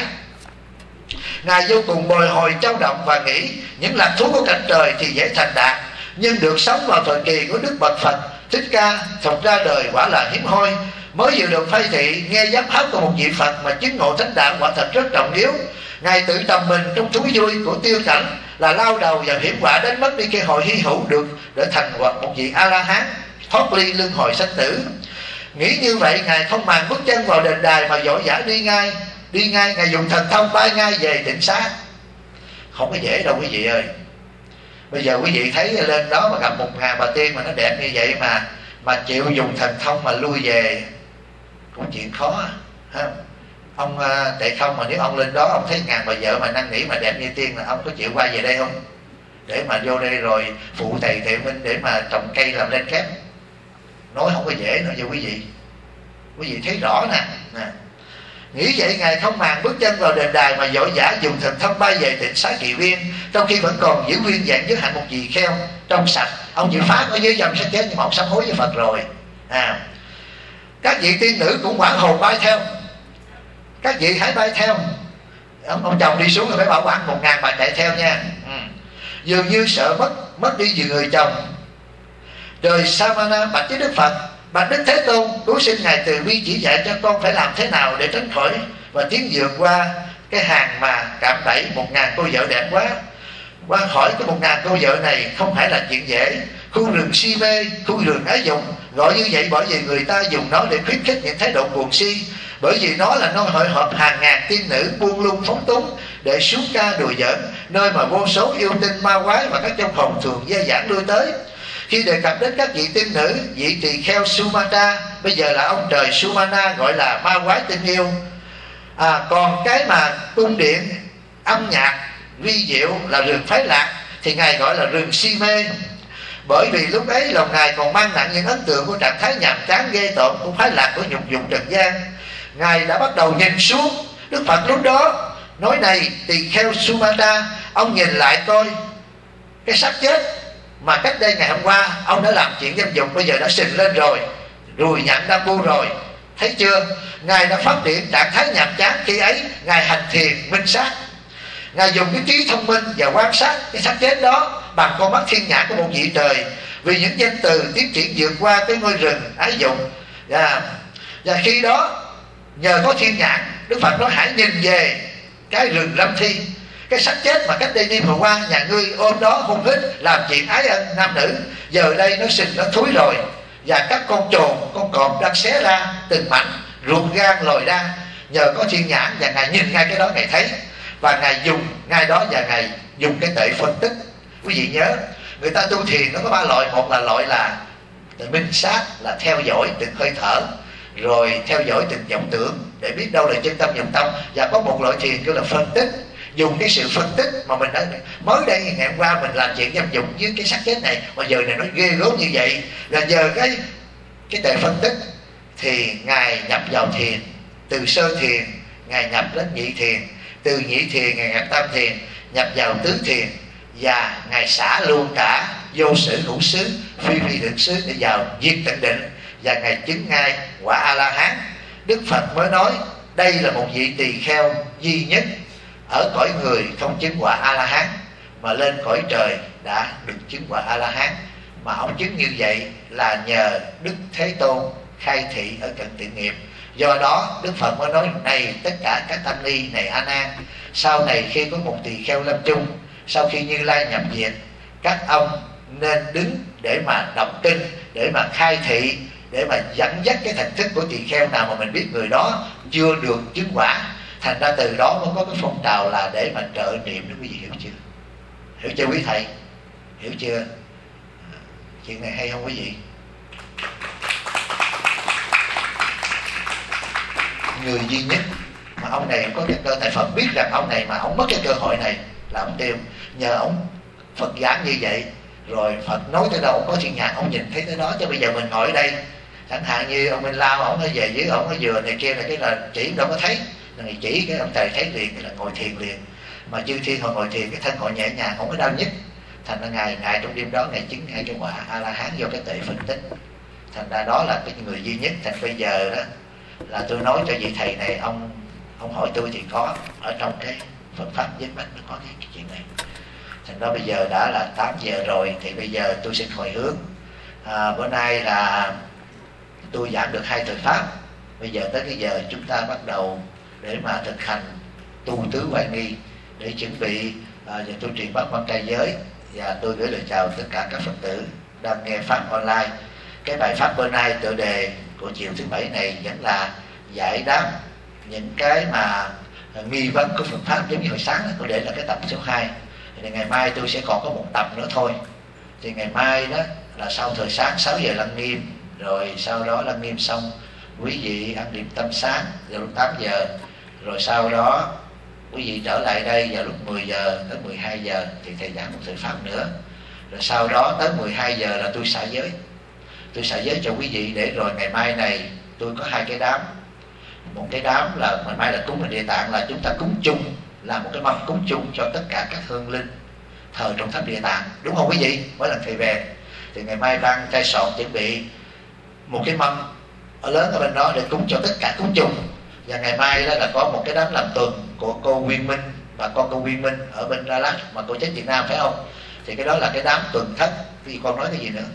Ngài vô cùng bồi hồi trao động và nghĩ những lạc thú của cảnh trời thì dễ thành đạt, nhưng được sống vào thời kỳ của Đức Bậc Phật Thích Ca thuộc ra đời quả là hiếm hoi. Mới vừa được phây thị nghe giám pháp của một vị Phật mà chứng ngộ thánh đạo quả thật rất trọng yếu. Ngài tự tầm mình trong thú vui của tiêu cảnh là lao đầu vào hiểm họa đánh mất đi cơ hội hy hữu được để thành hoặc một vị A-la-hán thoát ly luân hồi sanh tử. Nghĩ như vậy, Ngài không màng bước chân vào đền đài mà vội vã đi ngay. Ngài dùng thần thông bay ngay về Tịnh Xá. Không có dễ đâu quý vị ơi. Bây giờ quý vị thấy lên đó mà gặp 1000 bà tiên mà nó đẹp như vậy mà chịu dùng thần thông mà lui về cũng chuyện khó ha. Ông Tệ Không mà nếu ông lên đó ông thấy 1000 bà vợ mà năn nỉ mà đẹp như tiên là ông có chịu qua về đây không? Để mà vô đây rồi phụ thầy Thệ Minh để mà trồng cây làm lên kép. Nói không có dễ nữa cho quý vị. Quý vị thấy rõ nè. Nghĩ vậy, Ngài không màng bước chân vào đền đài mà vội vã dùng thần thông bay về Tịnh Xá Kỳ Viên, trong khi vẫn còn giữ nguyên dạng giới hạnh một vị kheo trong sạch. Ông chịu phá ở dưới dòng sẽ chết nhưng mà ông sám hối với Phật rồi. Các vị tiên nữ cũng hoảng hồn bay theo. Các vị hãy bay theo. Ông chồng đi xuống rồi phải bảo quản 1000 bà chạy theo nha. Dường như sợ mất đi vì người chồng. Trời Samana bạch với Đức Phật: Bạch Đức Thế Tôn, cứu xin Ngài từ bi chỉ dạy cho con phải làm thế nào để tránh khỏi và tiến vượt qua cái hàng mà cạm bẫy 1000 cô vợ đẹp quá. Qua khỏi cái 1000 cô vợ này không phải là chuyện dễ. Khu rừng si mê, khu rừng ái dục, gọi như vậy bởi vì người ta dùng nó để khuyến khích những thái độ cuồng si. Bởi vì nó là nơi hội họp hàng ngàn tiên nữ buông lung phóng túng để xuống ca đùa giỡn, nơi mà vô số yêu tinh ma quái và các trong hồn thường dơ dãn lui tới. Khi đề cập đến các vị tiên nữ, vị tỳ kheo Sumatra, bây giờ là ông trời Sumana, gọi là ma quái tình yêu. Còn cái mà cung điện âm nhạc vi diệu là rừng phái lạc thì Ngài gọi là rừng si mê. Bởi vì lúc ấy lòng Ngài còn mang nặng những ấn tượng của trạng thái nhàm chán ghê tởm của phái lạc của nhục dục trần gian. Ngài đã bắt đầu nhìn xuống. Đức Phật lúc đó nói: Này tỳ kheo Sumatra, ông nhìn lại coi cái xác chết mà cách đây ngày hôm qua ông đã làm chuyện dâm dục, bây giờ đã sình lên rồi, rùi nhận đam bu rồi. Thấy chưa? Ngài đã phát triển trạng thái nhàm chán khi ấy. Ngài hành thiền minh sát. Ngài dùng cái trí thông minh và quan sát cái xác chết đó bằng con mắt thiên nhãn của một vị trời. Vì những danh từ tiến triển vượt qua cái ngôi rừng ái dụng. Và khi đó nhờ có thiên nhãn, Đức Phật nói: hãy nhìn về cái rừng lâm thi, cái xác chết mà cách đây đêm vừa qua nhà ngươi ôm đó hôn hít làm chuyện ái ân nam nữ, giờ đây nó sình nó thúi rồi, và các con trồn con cọp đang xé ra từng mảnh, ruột gan lồi ra. Nhờ có thiên nhãn và Ngài nhìn ngay cái đó, Ngài thấy, và Ngài dùng ngay đó và Ngài dùng cái tuệ phân tích. Quý vị nhớ, người ta tu thiền nó có 3 loại. Một là loại là minh sát, là theo dõi từng hơi thở, rồi theo dõi từng vọng tưởng để biết đâu là chân tâm vọng tâm. Và có một loại thiền kêu là phân tích, dùng cái sự phân tích mà mình đã mới đây ngày hôm qua mình làm chuyện dâm dục với cái xác chết này mà giờ này nó ghê gớm như vậy, là nhờ cái tuệ phân tích thì Ngài nhập vào thiền. Từ sơ thiền Ngài nhập đến nhị thiền, từ nhị thiền Ngài nhập tam thiền, nhập vào tứ thiền, và Ngài xả luôn cả vô sự hữu xứ, phi phi tưởng xứ để vào diệt tận định, và Ngài chứng ngay quả A-la-hán. Đức Phật mới nói đây là một vị tỳ kheo duy nhất ở cõi người không chứng quả A-la-hán, mà lên cõi trời đã được chứng quả A-la-hán. Mà ông chứng như vậy là nhờ Đức Thế Tôn khai thị ở cận tự nghiệp. Do đó Đức Phật mới nói: này tất cả các tăng ni, này A Nan, sau này khi có một tỳ kheo lâm chung, sau khi Như Lai nhập viện, các ông nên đứng để mà đọc kinh, để mà khai thị, để mà dẫn dắt cái thành thức của tỳ kheo nào mà mình biết người đó chưa được chứng quả. Thành ra từ đó mới có cái phong trào là để mà trợ niệm, đó quý vị hiểu chưa? Hiểu chưa quý thầy? Hiểu chưa? Chuyện này hay không quý vị? Người duy nhất mà ông này có cái cơ, tại Phật biết rằng ông này mà ông mất cái cơ hội này là ông tiêu. Nhờ ông Phật giảng như vậy, rồi Phật nói tới đâu ông có thiên nhãn, ông nhìn thấy tới đó. Chứ bây giờ mình ngồi ở đây, chẳng hạn như ông Minh Lao, ông nó về dưới, ông nó vừa này kia, là cái là chỉ đâu có thấy, là người chỉ cái ông thầy thấy liền, cái là ngồi thiền liền. Mà chư thiên họ ngồi thiền, cái thân họ nhẹ nhàng, không có đau nhức. Thành ra ngài trong đêm đó ngài chứng ngay cái quả A La Hán do cái tuệ phân tích. Thành ra đó là cái người duy nhất. Thành bây giờ đó là tôi nói cho vị thầy này, ông hỏi tôi thì có ở trong cái Phật pháp Giới Bách nó có cái chuyện này. Thành ra bây giờ đã là 8 giờ rồi, thì bây giờ tôi xin hồi hướng. Bữa nay là tôi giảng được 2 thời pháp. Bây giờ tới cái giờ chúng ta bắt đầu để mà thực hành tu tứ hoài nghi, để chuẩn bị và tôi truyền bát quan trai giới. Và tôi gửi lời chào tất cả các Phật tử đang nghe pháp online. Cái bài pháp bữa nay tựa đề của chiều thứ Bảy này vẫn là giải đáp những cái mà nghi vấn của Phật pháp, giống như hồi sáng tôi để là cái tập số 2. Thì ngày mai tôi sẽ còn có một tập nữa thôi. Thì ngày mai đó là sau thời sáng 6 giờ lăng nghiêm, rồi sau đó lăng nghiêm xong quý vị ăn điểm tâm sáng vào lúc 8 giờ, rồi sau đó quý vị trở lại đây vào lúc 10 giờ tới 12 giờ thì thầy giảng một thời pháp nữa. Rồi sau đó tới 12 giờ là tôi xả giới. Tôi xả giới cho quý vị để rồi ngày mai này tôi có 2 cái đám. Một cái đám là ngày mai là cúng ở Địa Tạng, là chúng ta cúng chung, là một cái mâm cúng chung cho tất cả các hương linh thờ trong tháp Địa Tạng, đúng không quý vị? Mỗi lần thầy về thì ngày mai đang trai soạn chuẩn bị một cái mâm ở lớn ở bên đó để cúng cho tất cả, cúng chung. Và ngày mai đó là có một cái đám làm tuần của cô Nguyên Minh và con cô Nguyên Minh ở bên Đà Lạt mà cô chết Việt Nam, phải không? Thì cái đó là cái đám tuần thất. Thì con nói cái gì nữa?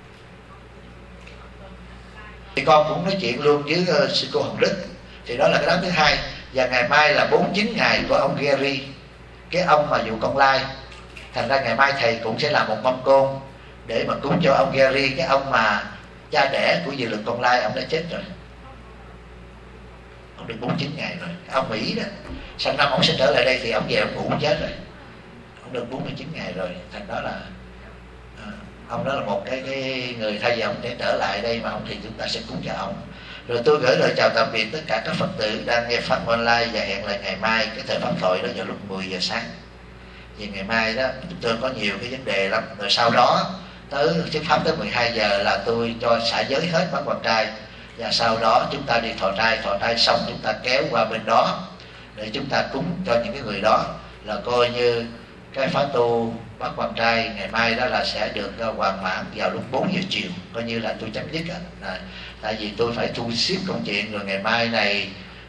Thì con cũng nói chuyện luôn với sư cô Hồng Đức. Thì đó là cái đám thứ 2. Và ngày mai là 49 ngày của ông Gary, cái ông mà dụ con lai. Thành ra ngày mai thầy cũng sẽ làm một mâm côn để mà cúng cho ông Gary, cái ông mà cha đẻ của Diệu Lực Con Lai. Ông đã chết rồi, ông được 49 ngày rồi. Ông Mỹ đó, sang năm ông sẽ trở lại đây thì ông về ông ngủ chết rồi. Ông được 49 ngày rồi. Thành đó là ông đó là một cái người, thay vì ông để trở lại đây mà ông thì chúng ta sẽ cúng cho ông. Rồi tôi gửi lời chào tạm biệt tất cả các Phật tử đang nghe pháp online, và hẹn lại ngày mai cái thời pháp thoại đó vào lúc 10 giờ sáng. Vì ngày mai đó chúng tôi có nhiều cái vấn đề lắm. Rồi sau đó tới thuyết pháp tới 12 giờ là tôi cho xả giới hết bát quan trai. Và sau đó chúng ta đi thọ trai xong chúng ta kéo qua bên đó để chúng ta cúng cho những cái người đó, là coi như cái pháp tu bát quan trai ngày mai đó là sẽ được hoàn mãn vào lúc 4 giờ chiều, coi như là tôi chấm dứt. Tại vì tôi phải thu xếp công chuyện. Rồi ngày mai này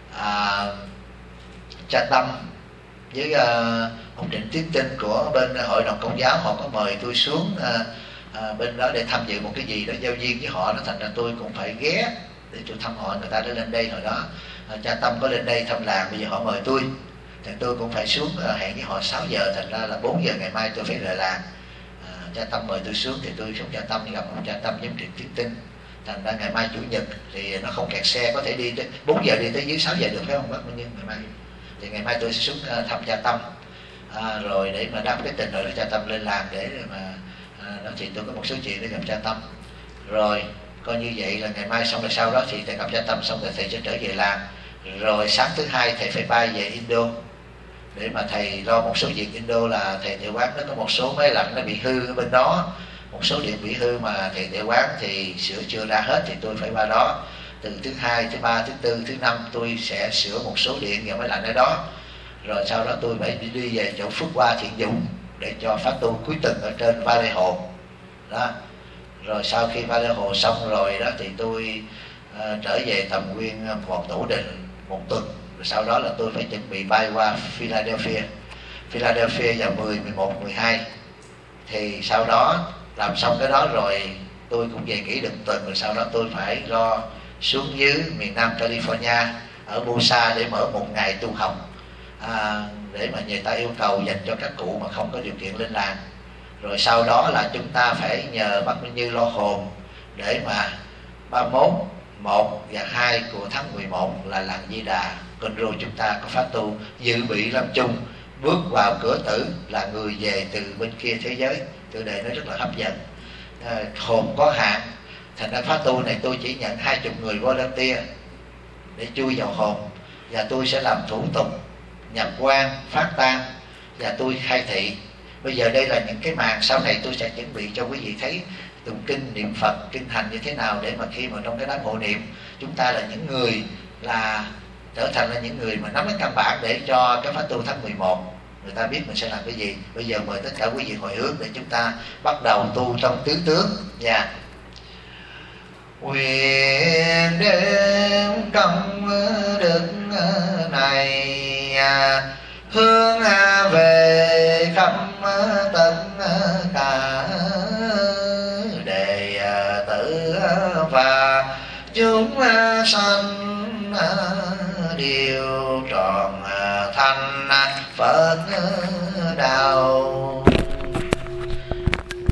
cha Tâm với ông Trịnh Tiến Tinh của bên Hội đồng Công giáo họ có mời tôi xuống bên đó để tham dự một cái gì đó giao duyên với họ. Nó thành ra tôi cũng phải ghé để tôi thăm họ. Người ta đã lên đây hồi đó, cha Tâm có lên đây thăm làng, bây giờ họ mời tôi thì tôi cũng phải xuống hẹn với họ 6 giờ. Thành ra là 4 giờ ngày mai tôi phải rời làng. Cha Tâm mời tôi xuống thì tôi xuống cha Tâm đi gặp ông cha Tâm với Trịnh Tiến Tinh. Thành ra ngày mai Chủ nhật thì nó không kẹt xe, có thể đi tới 4 giờ đi tới dưới 6 giờ được, phải không bác Minh Nhân? Ngày mai thì ngày mai tôi sẽ xuống thăm cha Tâm rồi để mà đáp cái tình, rồi là cha Tâm lên làng để mà đó thì tôi có một số chuyện để gặp cha Tâm. Rồi coi như vậy là ngày mai xong, rồi sau đó thì thầy gặp cha Tâm xong rồi thầy sẽ trở về làng. Rồi sáng thứ Hai thầy phải bay về Indo để mà thầy lo một số việc. Indo là thầy Tiểu Quán nó có một số máy lạnh nó bị hư ở bên đó, một số điện bị hư mà thầy Tiểu Quán thì sửa chưa ra hết, thì tôi phải qua đó. Từ thứ Hai, thứ Ba, thứ Tư, thứ Năm tôi sẽ sửa một số điện và máy lạnh ở đó. Rồi sau đó tôi phải đi về chỗ Phước Hoa Thiện Dũng để cho phát tu cuối tuần ở trên Va Lê Hồ đó. Rồi sau khi Va Lê Hồ xong rồi đó thì tôi trở về Tầm Nguyên một Tổ Đình một tuần. Rồi sau đó là tôi phải chuẩn bị bay qua Philadelphia vào 10, 11, 12. Thì sau đó làm xong cái đó rồi tôi cũng về nghỉ được tuần. Rồi sau đó tôi phải lo xuống dưới miền Nam California ở Busa để mở một ngày tu học để mà người ta yêu cầu dành cho các cụ mà không có điều kiện lên làng. Rồi sau đó là chúng ta phải nhờ bác Minh Như lo hồn để mà 31, 1 và 2 của tháng 11 là làng Di Đà Conroe chúng ta có phát tu dự bị lâm chung bước vào cửa tử là người về từ bên kia thế giới. Chủ đề nó rất là hấp dẫn. Hồn có hạn, thành ra khóa tu này tôi chỉ nhận 20 người volunteer để chui vào hồn, và tôi sẽ làm thủ tục nhập quan, phát tang, và tôi khai thị. Bây giờ đây là những cái màn sau này tôi sẽ chuẩn bị cho quý vị thấy tụng kinh, niệm Phật, kinh hành như thế nào, để mà khi mà trong cái đám hộ niệm chúng ta là những người là trở thành là những người mà nắm cái căn bản để cho cái khóa tu tháng 11 người ta biết mình sẽ làm cái gì. Bây giờ mời tất cả quý vị hồi hướng để chúng ta bắt đầu tu trong tứ tướng nha. Nguyện đem công đức này hướng về khắp tất cả đệ tử và chúng sanh đều tròn thành Phật đạo.